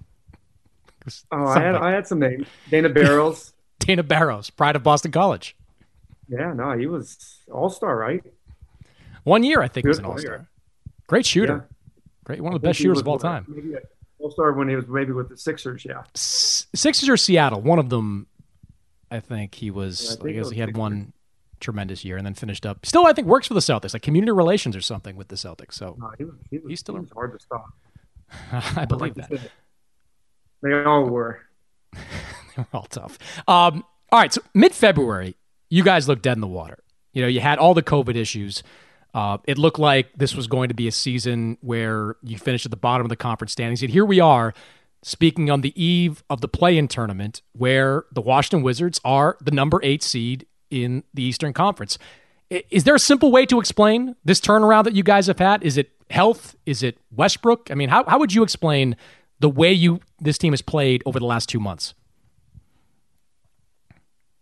D: Oh, I had, I had some names. Dana Barros.
F: Dana Barros, pride of Boston College.
D: Yeah, no, he was all-star, right?
F: One year, I think, he was an all-star. Great shooter. Yeah. Great, one of the best shooters of all time.
D: Maybe all-star when he was maybe with the Sixers, yeah.
F: S- Sixers or Seattle, one of them, I think he was, yeah, I, think I guess was he had Sixers. One tremendous year and then finished up. Still, I think, works for the Celtics, like community relations or something with the Celtics. So
D: no, he was, he was,
F: he's still
D: he was hard to stop.
F: I believe that.
D: They all were.
F: They were all tough. Um, all right, so mid-February, you guys looked dead in the water. You know, you had all the COVID issues. Uh, it looked like this was going to be a season where you finished at the bottom of the conference standings. Yet here we are, speaking on the eve of the play-in tournament, where the Washington Wizards are the number eight seed in the Eastern Conference. Is there a simple way to explain this turnaround that you guys have had? Is it health? Is it Westbrook? I mean, how how would you explain the way you this team has played over the last two months?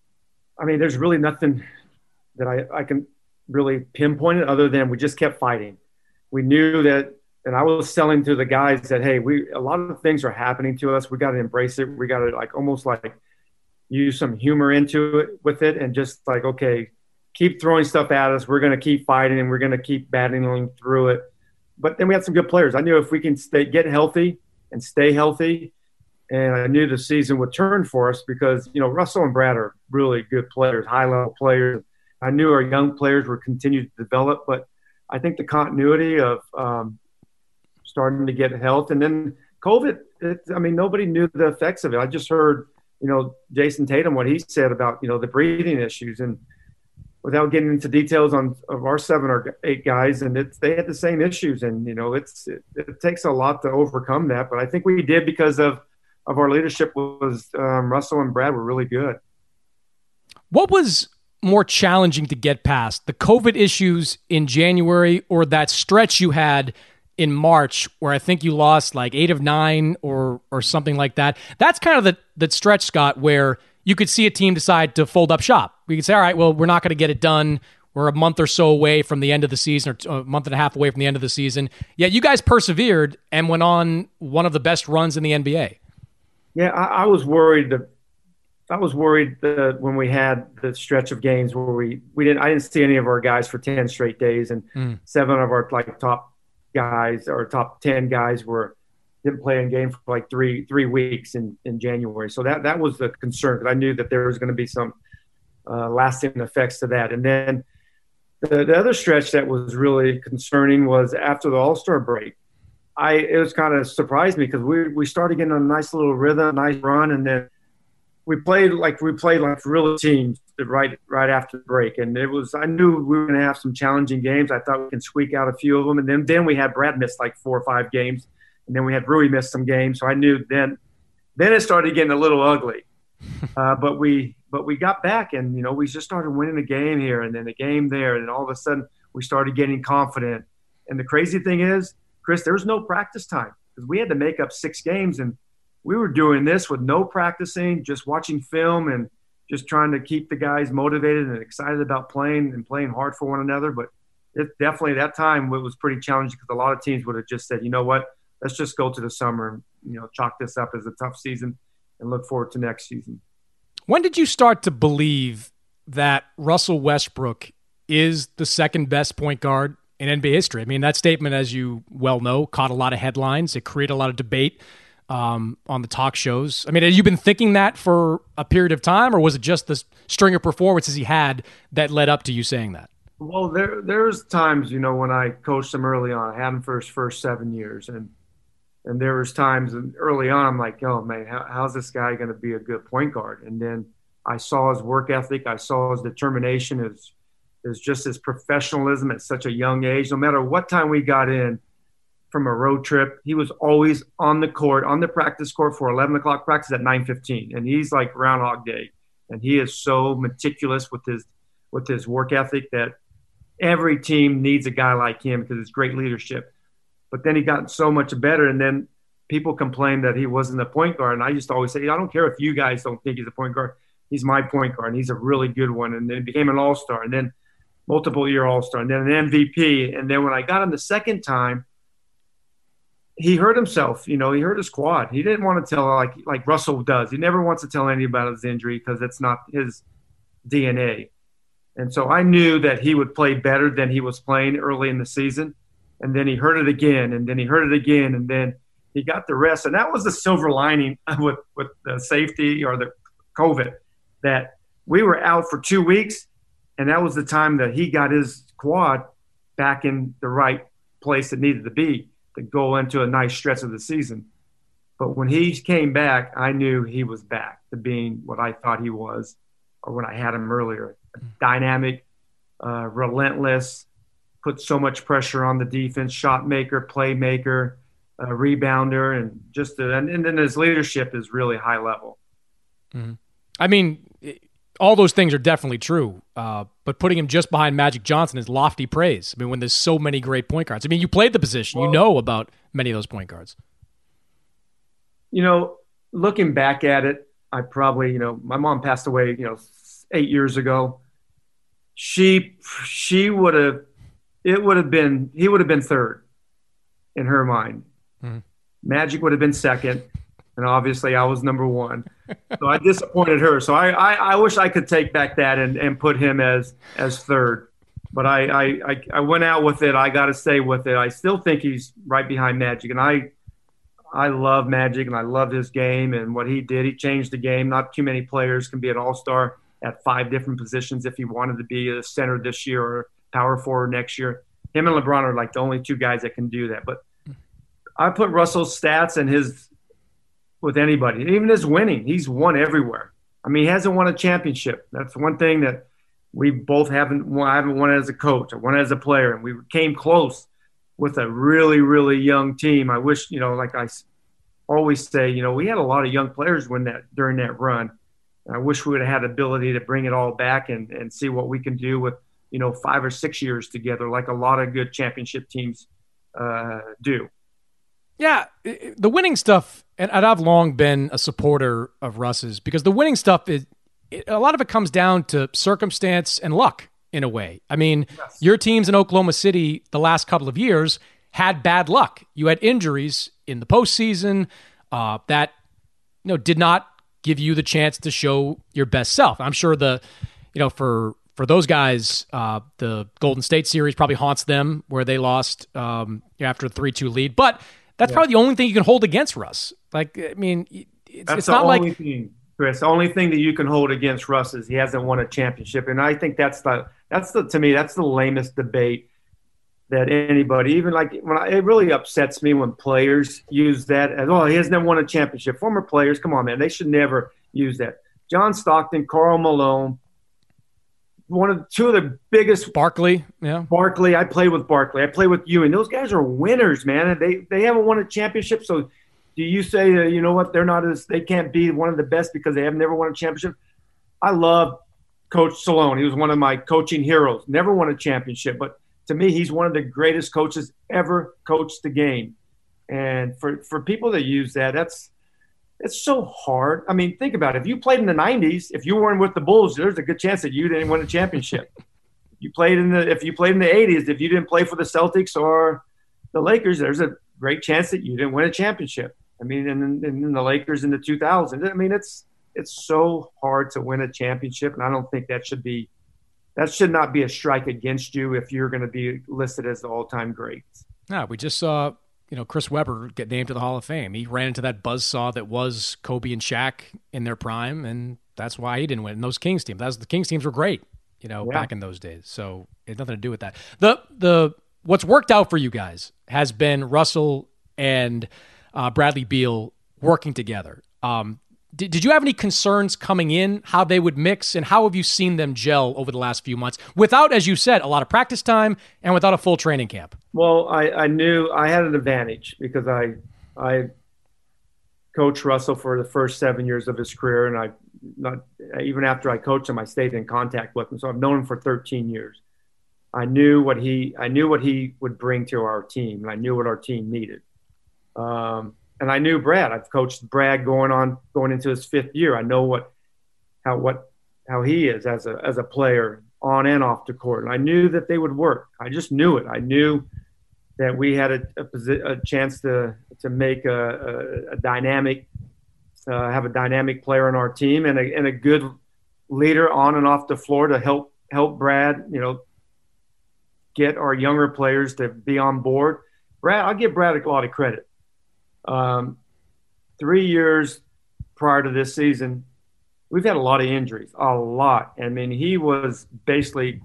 D: I mean, there's really nothing that I, I can really pinpoint it other than we just kept fighting. We knew that, and I was selling to the guys that, hey, we a lot of things are happening to us. We got to embrace it. We got to like almost like use some humor into it with it, and just like, okay, keep throwing stuff at us. We're going to keep fighting, and we're going to keep battling through it. But then we had some good players. I knew if we can stay, get healthy and stay healthy, and I knew the season would turn for us because, you know, Russell and Brad are really good players, high-level players. I knew our young players would continue to develop, but I think the continuity of um, starting to get health. And then COVID, it, I mean, nobody knew the effects of it. I just heard, you know, Jason Tatum, what he said about, you know, the breathing issues. And without getting into details on of our seven or eight guys, and it's, they had the same issues. And, you know, it's it, it takes a lot to overcome that. But I think we did because of, of our leadership was um, Russell and Brad were really good.
F: What was more challenging to get past, the COVID issues in January or that stretch you had in March where I think you lost like eight of nine or or something like that? That's kind of the, the stretch, Scott, where you could see a team decide to fold up shop. We could say, all right, well, we're not going to get it done. We're a month or so away from the end of the season, or a month and a half away from the end of the season. Yet you guys persevered and went on one of the best runs in the N B A.
D: Yeah, I, I was worried that I was worried that when we had the stretch of games where we, we didn't I didn't see any of our guys for ten straight days, and mm. seven of our like top guys or top ten guys were didn't play in game for like three three weeks in, in January. So that that was the concern, because I knew that there was going to be some uh, lasting effects to that. And then the, the other stretch that was really concerning was after the All-Star break. I it was kind of surprised me because we we started getting a nice little rhythm, nice run, and then we played like we played like real teams right right after the break. And it was I knew we were going to have some challenging games. I thought we can squeak out a few of them, and then then we had Brad miss like four or five games, and then we had Rui miss some games. So I knew then then it started getting a little ugly. Uh, but we but we got back, and you know we just started winning a game here and then a game there, and all of a sudden we started getting confident. And the crazy thing is, Chris, there was no practice time because we had to make up six games, and we were doing this with no practicing, just watching film and just trying to keep the guys motivated and excited about playing and playing hard for one another. But it definitely that time it was pretty challenging because a lot of teams would have just said, you know what, let's just go to the summer and, you know, chalk this up as a tough season and look forward to next season.
F: When did you start to believe that Russell Westbrook is the second best point guard in N B A history? I mean, that statement, as you well know, caught a lot of headlines. It created a lot of debate um, on the talk shows. I mean, had you been thinking that for a period of time, or was it just the string of performances he had that led up to you saying that?
D: Well, there there's times, you know, when I coached him early on. I had him for his first seven years, and and there was times early on I'm like, oh man, how, how's this guy going to be a good point guard? And then I saw his work ethic, I saw his determination, his is just his professionalism at such a young age. No matter what time we got in from a road trip, he was always on the court, on the practice court for eleven o'clock practice at nine fifteen. And he's like Groundhog Day. And he is so meticulous with his with his work ethic that every team needs a guy like him because it's great leadership. But then he got so much better, and then people complained that he wasn't a point guard. And I used to always say, I don't care if you guys don't think he's a point guard. He's my point guard, and he's a really good one. And then he became an all-star, and then multiple-year all-star, and then an M V P. And then when I got him the second time, he hurt himself. You know, he hurt his quad. He didn't want to tell like like Russell does. He never wants to tell anybody about his injury because it's not his D N A. And so I knew that he would play better than he was playing early in the season. And then he hurt it again, and then he hurt it again, and then he got the rest. And that was the silver lining with, with the safety or the COVID, that we were out for two weeks, and that was the time that he got his quad back in the right place it needed to be to go into a nice stretch of the season. But when he came back, I knew he was back to being what I thought he was, or when I had him earlier. Dynamic, uh, relentless, put so much pressure on the defense, shot maker, playmaker, uh, rebounder, and just a, and, and then his leadership is really high level.
F: Mm-hmm. I mean, all those things are definitely true, uh, but putting him just behind Magic Johnson is lofty praise. I mean, when there's so many great point guards. I mean, you played the position. Well, you know about many of those point guards. You
D: know, looking back at it, I probably, you know, my mom passed away, you know, eight years ago, she she would have it would have been he would have been third in her mind. Mm-hmm. Magic would have been second, and obviously I was number one. So I disappointed her. So I, I, I wish I could take back that and, and put him as as third. But I, I, I, I went out with it. I got to stay with it. I still think he's right behind Magic, and I I love Magic, and I love his game and what he did. He changed the game. Not too many players can be an all-star at five different positions if he wanted to be a center this year or power forward next year. Him and LeBron are like the only two guys that can do that. But I put Russell's stats and his with anybody, even his winning. He's won everywhere. I mean, he hasn't won a championship. That's one thing that we both haven't won. I haven't won as a coach. I won as a player, and we came close with a really, really young team. I wish, you know, like I always say, you know, we had a lot of young players win that during that run. And I wish we would have had the ability to bring it all back and, and see what we can do with, you know, five or six years together, like a lot of good championship teams uh, do.
F: Yeah, the winning stuff, and I've long been a supporter of Russ's because the winning stuff is it, a lot of it comes down to circumstance and luck in a way. I mean, yes. Your teams in Oklahoma City the last couple of years had bad luck. You had injuries in the postseason uh, that you know did not give you the chance to show your best self. I'm sure the you know for for those guys, uh, the Golden State series probably haunts them where they lost um, after a three two lead, but. That's yeah. probably the only thing you can hold against Russ. Like, I mean, it's,
D: That's
F: it's
D: the
F: not
D: only
F: like
D: thing, Chris. The only thing that you can hold against Russ is he hasn't won a championship, and I think that's the that's the to me that's the lamest debate that anybody, even like when I, it really upsets me when players use that as oh he has never won a championship. Former players, come on, man, they should never use that. John Stockton, Karl Malone. One of two of the biggest
F: Barkley, yeah.
D: Barkley. I played with Barkley. I played with you, and those guys are winners, man. And they they haven't won a championship. So, do you say uh, you know what? They're not as they can't be one of the best because they have never won a championship? I love Coach Salone. He was one of my coaching heroes. Never won a championship, but to me, he's one of the greatest coaches ever coached the game. And for for people that use that, that's it's so hard. I mean, think about it. If you played in the nineties, if you weren't with the Bulls, there's a good chance that you didn't win a championship. You played in the if you played in the eighties, if you didn't play for the Celtics or the Lakers, there's a great chance that you didn't win a championship. I mean, and then the Lakers in the two thousands. I mean, it's it's so hard to win a championship, and I don't think that should be that should not be a strike against you if you're going to be listed as the all-time greats.
F: No, we just saw. You know, Chris Webber get named to the Hall of Fame. He ran into that buzzsaw that was Kobe and Shaq in their prime, and that's why he didn't win. And those Kings teams, that's, the Kings teams were great, you know, yeah. back in those days. So it had nothing to do with that. The the what's worked out for you guys has been Russell and uh, Bradley Beal working together. Um, did, did you have any concerns coming in, how they would mix, and how have you seen them gel over the last few months without, as you said, a lot of practice time and without a full training camp?
D: Well, I, I knew I had an advantage because I I coached Russell for the first seven years of his career, and I not even after I coached him, I stayed in contact with him. So I've known him for thirteen years. I knew what he I knew what he would bring to our team, and I knew what our team needed. Um, and I knew Brad. I've coached Brad going on going into his fifth year. I know what how what how he is as a as a player on and off the court, and I knew that they would work. I just knew it. I knew that we had a, a, a chance to to make a, a, a dynamic, uh, have a dynamic player on our team and a, and a good leader on and off the floor to help help Brad, you know, get our younger players to be on board. Brad, I'll give Brad a lot of credit. Um, three years prior to this season, we've had a lot of injuries, a lot. I mean, he was basically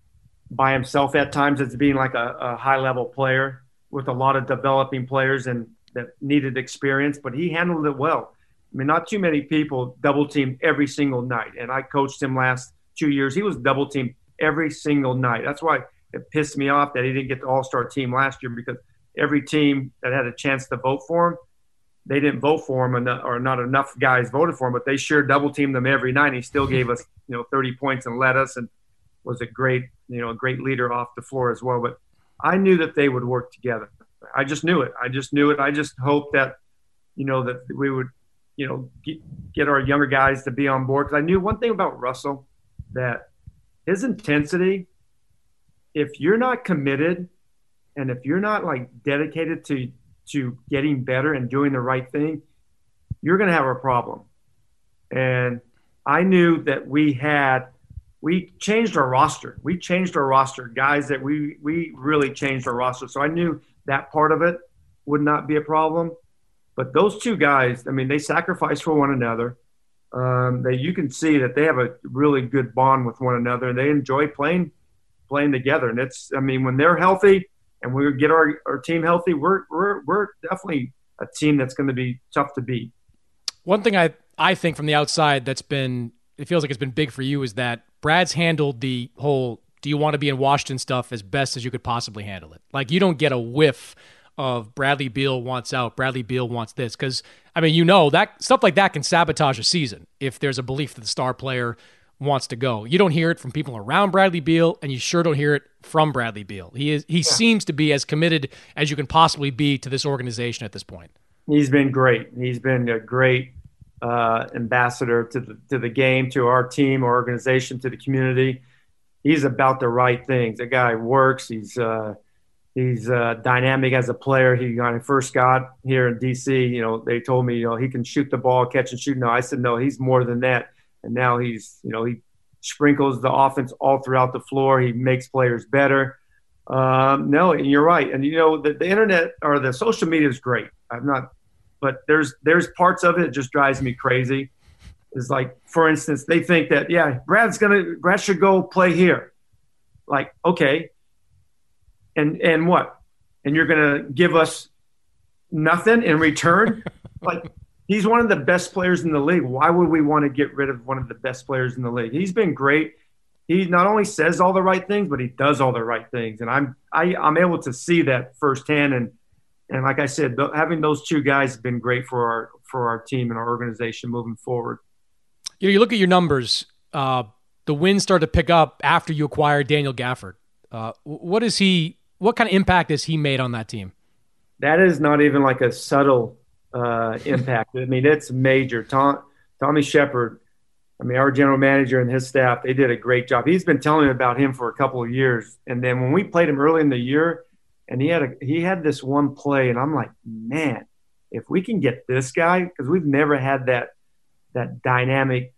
D: by himself at times as being like a, a high-level player with a lot of developing players and that needed experience, but he handled it well. I mean, not too many people double-teamed every single night, and I coached him last two years. He was double-teamed every single night. That's why it pissed me off that he didn't get the all-star team last year because every team that had a chance to vote for him, they didn't vote for him, or not enough guys voted for him, but they sure double-teamed them every night. He still gave us, you know, thirty points and led us and was a great, you know, a great leader off the floor as well. But I knew that they would work together. I just knew it. I just knew it. I just hoped that, you know, that we would, you know, get, get our younger guys to be on board. Because I knew one thing about Russell. that his intensity, if you're not committed and if you're not like dedicated to to getting better and doing the right thing, you're going to have a problem. And I knew that we had we changed our roster. We changed our roster, guys that we we really changed our roster. So I knew that part of it would not be a problem. But those two guys, I mean, they sacrifice for one another. Um, they, you can see that they have a really good bond with one another, and they enjoy playing playing together. And it's, I mean, when they're healthy and we get our, our team healthy, we're we're we're definitely a team that's going to be tough to beat.
F: One thing I I think from the outside that's been, it feels like it's been big for you, is that Brad's handled the whole do you want to be in Washington stuff as best as you could possibly handle it. Like, you don't get a whiff of Bradley Beal wants out, Bradley Beal wants this. Because, I mean, you know, that stuff like that can sabotage a season if there's a belief that the star player wants to go. You don't hear it from people around Bradley Beal, and you sure don't hear it from Bradley Beal. He is he yeah. seems to be as committed as you can possibly be to this organization at this point.
D: He's been great. He's been a great uh, ambassador to the to the game, to our team, our organization, to the community. He's about the right things. The guy works. He's uh, he's uh, dynamic as a player. He when I first got here in D C, you know, they told me, you know, he can shoot the ball, catch and shoot. No, I said no. He's more than that. And now he's, you know, he sprinkles the offense all throughout the floor. He makes players better. Um, no, and you're right. And, you know, the, the internet or the social media is great. I'm not, but there's there's parts of it that just drives me crazy. It's like, for instance, they think that, yeah, Brad's gonna Brad should go play here. Like, okay. And and what? And you're gonna give us nothing in return? Like, he's one of the best players in the league. Why would we want to get rid of one of the best players in the league? He's been great. He not only says all the right things, but he does all the right things. And I'm I, I'm able to see that firsthand. And and like I said, th- having those two guys has been great for our for our team and our organization moving forward.
F: You know, you look at your numbers. Uh, the wins started to pick up after you acquired Daniel Gafford. Uh, what is he? What kind of impact has he made on that team?
D: That is not even like a subtle uh, impact. I mean, it's major. Tom, Tommy Shepard, I mean, our general manager and his staff, they did a great job. He's been telling me about him for a couple of years. And then when we played him early in the year, and he had a, he had this one play, and I'm like, man, if we can get this guy, because we've never had that that dynamic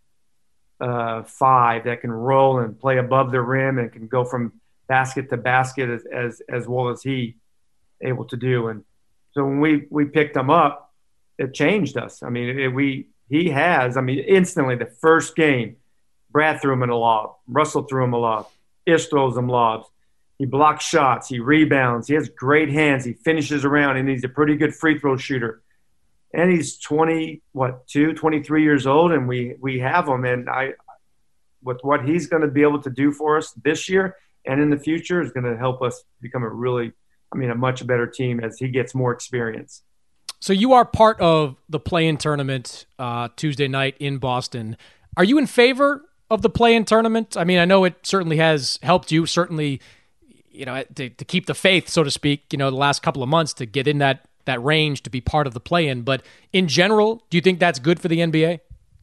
D: uh, five that can roll and play above the rim and can go from basket to basket as as, as well as he able to do. And so when we, we picked him up, it changed us. I mean, it, we he has, I mean, instantly the first game, Brad threw him in a lob. Russell threw him a lob. Ish throws him lobs. He blocks shots. He rebounds. He has great hands. He finishes around, and he's a pretty good free throw shooter. And he's twenty, what, two, twenty-three years old, and we we have him. And I, with what he's going to be able to do for us this year and in the future is going to help us become a really, I mean, a much better team as he gets more experience.
F: So you are part of the play-in tournament uh, Tuesday night in Boston. Are you in favor of the play-in tournament? I mean, I know it certainly has helped you, certainly, you know, to, to keep the faith, so to speak, you know, the last couple of months to get in that that range to be part of the play-in. But in general, do you think that's good for the N B A?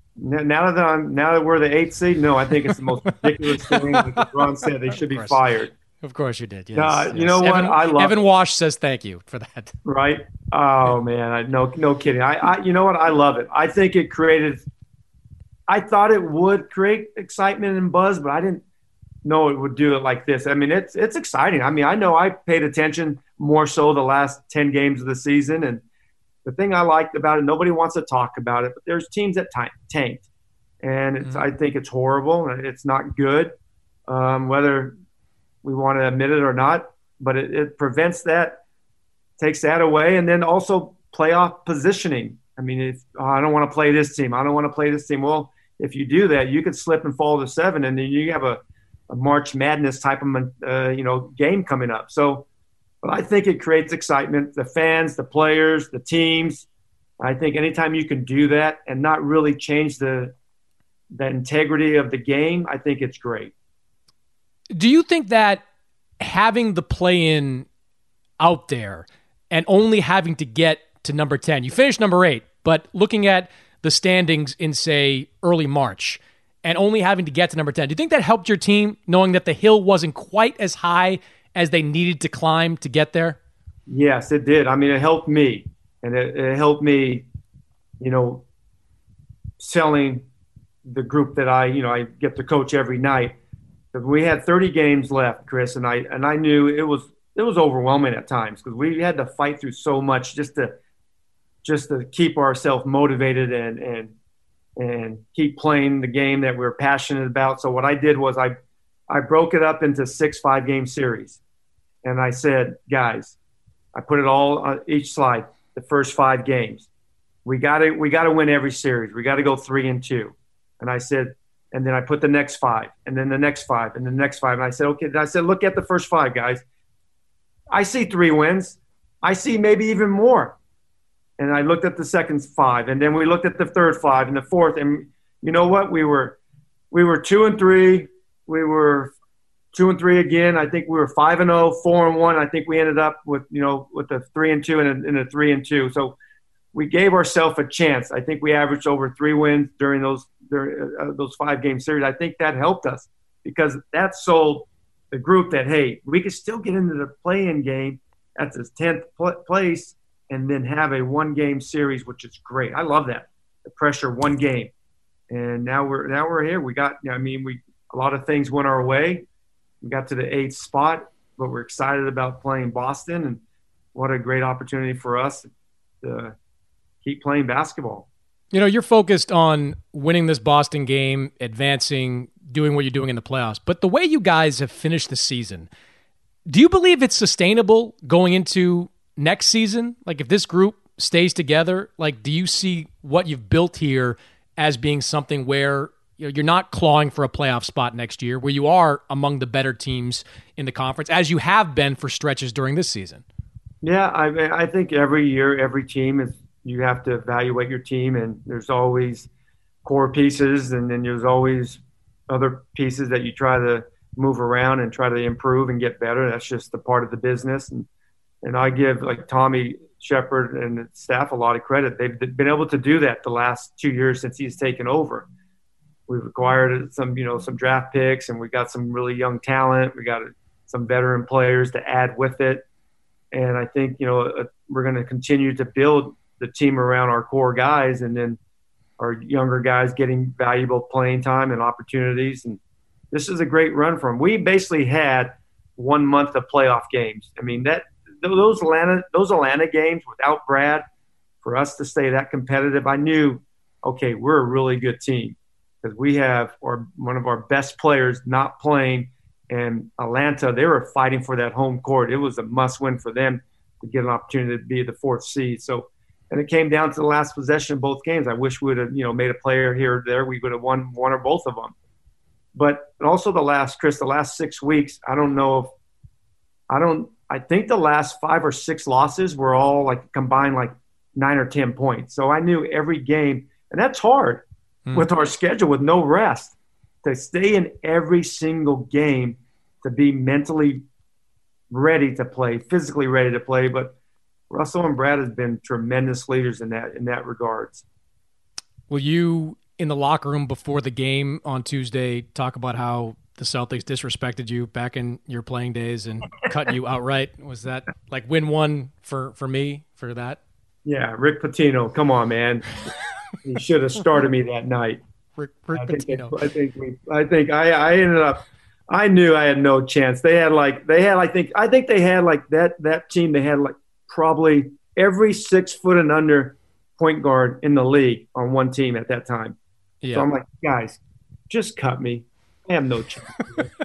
D: Now that I'm now that we're the eighth seed, no, I think it's the most ridiculous thing. Like Ron said, they should be fired.
F: Of course you did. Yes,
D: uh,
F: yes.
D: You know what?
F: Evan,
D: I love
F: Evan Wash says thank you for that.
D: Right? Oh man, I, no, no kidding. I, I, you know what? I love it. I think it created. I thought it would create excitement and buzz, but I didn't know it would do it like this. I mean, it's it's exciting. I mean, I know I paid attention more so the last ten games of the season, and the thing I liked about it, nobody wants to talk about it, but there's teams that t- tanked, and it's, mm-hmm. I think it's horrible and it's not good, um, whether we want to admit it or not. But it, it prevents that, takes that away, and then also playoff positioning. I mean, if oh, I don't want to play this team, I don't want to play this team. Well, if you do that, you could slip and fall to seven, and then you have a, a March Madness type of uh, you know game coming up. So. But I think it creates excitement. The fans, the players, the teams. I think anytime you can do that and not really change the the integrity of the game, I think it's great.
F: Do you think that having the play-in out there and only having to get to number ten, you finished number eight, but looking at the standings in, say, early March, and only having to get to number ten. Do you think that helped your team, knowing that the hill wasn't quite as high as they needed to climb to get there?
D: Yes, it did. I mean, it helped me, and it, it helped me, you know, selling the group that I, you know, I get to coach every night. But we had thirty games left, Chris, and I and I knew it was it was overwhelming at times because we had to fight through so much just to just to keep ourselves motivated and and and keep playing the game that we we're passionate about. So what I did was I I broke it up into six five-game series. And I said, guys, I put it all on each slide, the first five games. We got to we got to win every series. We got to go three and two. And I said, and then I put the next five, and then the next five, and the next five. And I said, okay. And I said, look at the first five, guys. I see three wins. I see maybe even more. And I looked at the second five, and then we looked at the third five and the fourth. And you know what? We were we were two and three. We were two and three again. I think we were five and oh, four and one. I think we ended up with you know with a three and two and a, and a three and two. So we gave ourselves a chance. I think we averaged over three wins during those during uh, those five game series. I think that helped us because that sold the group that hey, we could still get into the play-in game at the tenth pl- place. And then have a one-game series, which is great. I love that, the pressure, one game. And now we're now we're here. We got, I mean, we a lot of things went our way. We got to the eighth spot, but we're excited about playing Boston, and what a great opportunity for us to keep playing basketball.
F: You know, you're focused on winning this Boston game, advancing, doing what you're doing in the playoffs. But the way you guys have finished the season, do you believe it's sustainable going into next season? Like if this group stays together, like do you see what you've built here as being something where you know, you're not clawing for a playoff spot next year, where you are among the better teams in the conference, as you have been for stretches during this season?
D: Yeah, I, I think every year, every team is you have to evaluate your team, and there's always core pieces, and then there's always other pieces that you try to move around and try to improve and get better. That's just a part of the business. And And I give like Tommy Shepard and the staff a lot of credit. They've been able to do that the last two years since he's taken over. We've acquired some, you know, some draft picks, and we got some really young talent. We got some veteran players to add with it. And I think, you know, we're going to continue to build the team around our core guys, and then our younger guys getting valuable playing time and opportunities. And this is a great run for them. We basically had one month of playoff games. I mean, that, Those Atlanta, those Atlanta games without Brad, for us to stay that competitive, I knew, okay, we're a really good team because we have our, one of our best players not playing. And Atlanta, they were fighting for that home court. It was a must-win for them to get an opportunity to be the fourth seed. So, and it came down to the last possession of both games. I wish we would have, you know, made a player here or there. We would have won one or both of them. But also the last, Chris, the last six weeks, I don't know if – I don't – I think the last five or six losses were all like combined like nine or ten points. So I knew every game, and that's hard mm. with our schedule with no rest, to stay in every single game, to be mentally ready to play, physically ready to play. But Russell and Brad has been tremendous leaders in that in that regards.
F: Will you, in the locker room before the game on Tuesday, talk about how the Celtics disrespected you back in your playing days and cut you outright? Was that like win one for, for me for that?
D: Yeah, Rick Pitino. Come on, man. He should have started me that night.
F: Rick, Rick
D: I think,
F: Pitino.
D: I think we. I think I, I ended up. I knew I had no chance. They had like they had. I think I think they had like that that team. They had like probably every six foot and under point guard in the league on one team at that time. Yeah. So I'm like, guys, just cut me. I have no chance.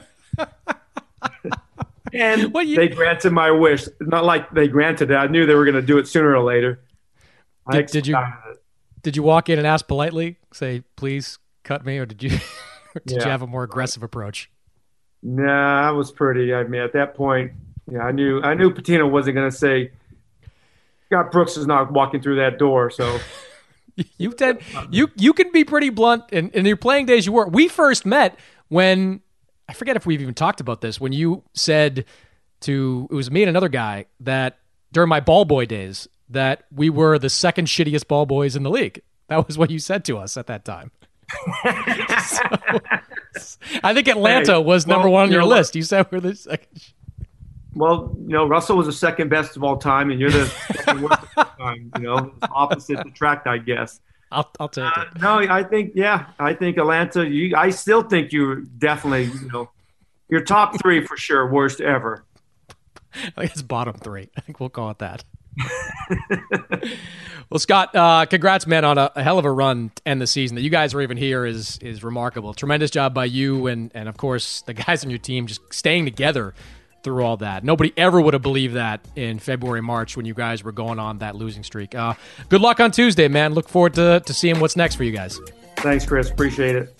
D: And well, you, they granted my wish. Not like they granted it. I knew they were going to do it sooner or later.
F: Did, did you it. Did you walk in and ask politely, say, please cut me, or did you or did yeah. you have a more aggressive approach?
D: Nah, I was pretty. I mean, at that point, yeah, I knew I knew Pitino wasn't going to say, Scott Brooks is not walking through that door. So
F: you tend you you can be pretty blunt in, in your playing days. You were. We first met when, I forget if we've even talked about this, when you said to, it was me and another guy, that during my ball boy days, that we were the second shittiest ball boys in the league. That was what you said to us at that time. so, I think Atlanta
D: hey,
F: was
D: well,
F: number one on
D: you
F: your
D: know
F: list. You said we're the second.
D: Well, you know, Russell was the second best of all time, and you're the second worst of all time. You know, it's opposite attract, I guess.
F: I'll, I'll take
D: uh,
F: it.
D: No, I think, yeah, I think Atlanta. You, I still think you're definitely, you know, you're top three for sure, worst ever.
F: I think it's bottom three. I think we'll call it that. Well, Scott, uh, congrats, man, on a, a hell of a run to end the season. That you guys are even here is is remarkable. Tremendous job by you and, and of course, the guys on your team just staying together through all that. Nobody ever would have believed that in February, March when you guys were going on that losing streak. Uh, good luck on Tuesday, man. Look forward to, to seeing what's next for you guys.
D: Thanks, Chris. Appreciate it.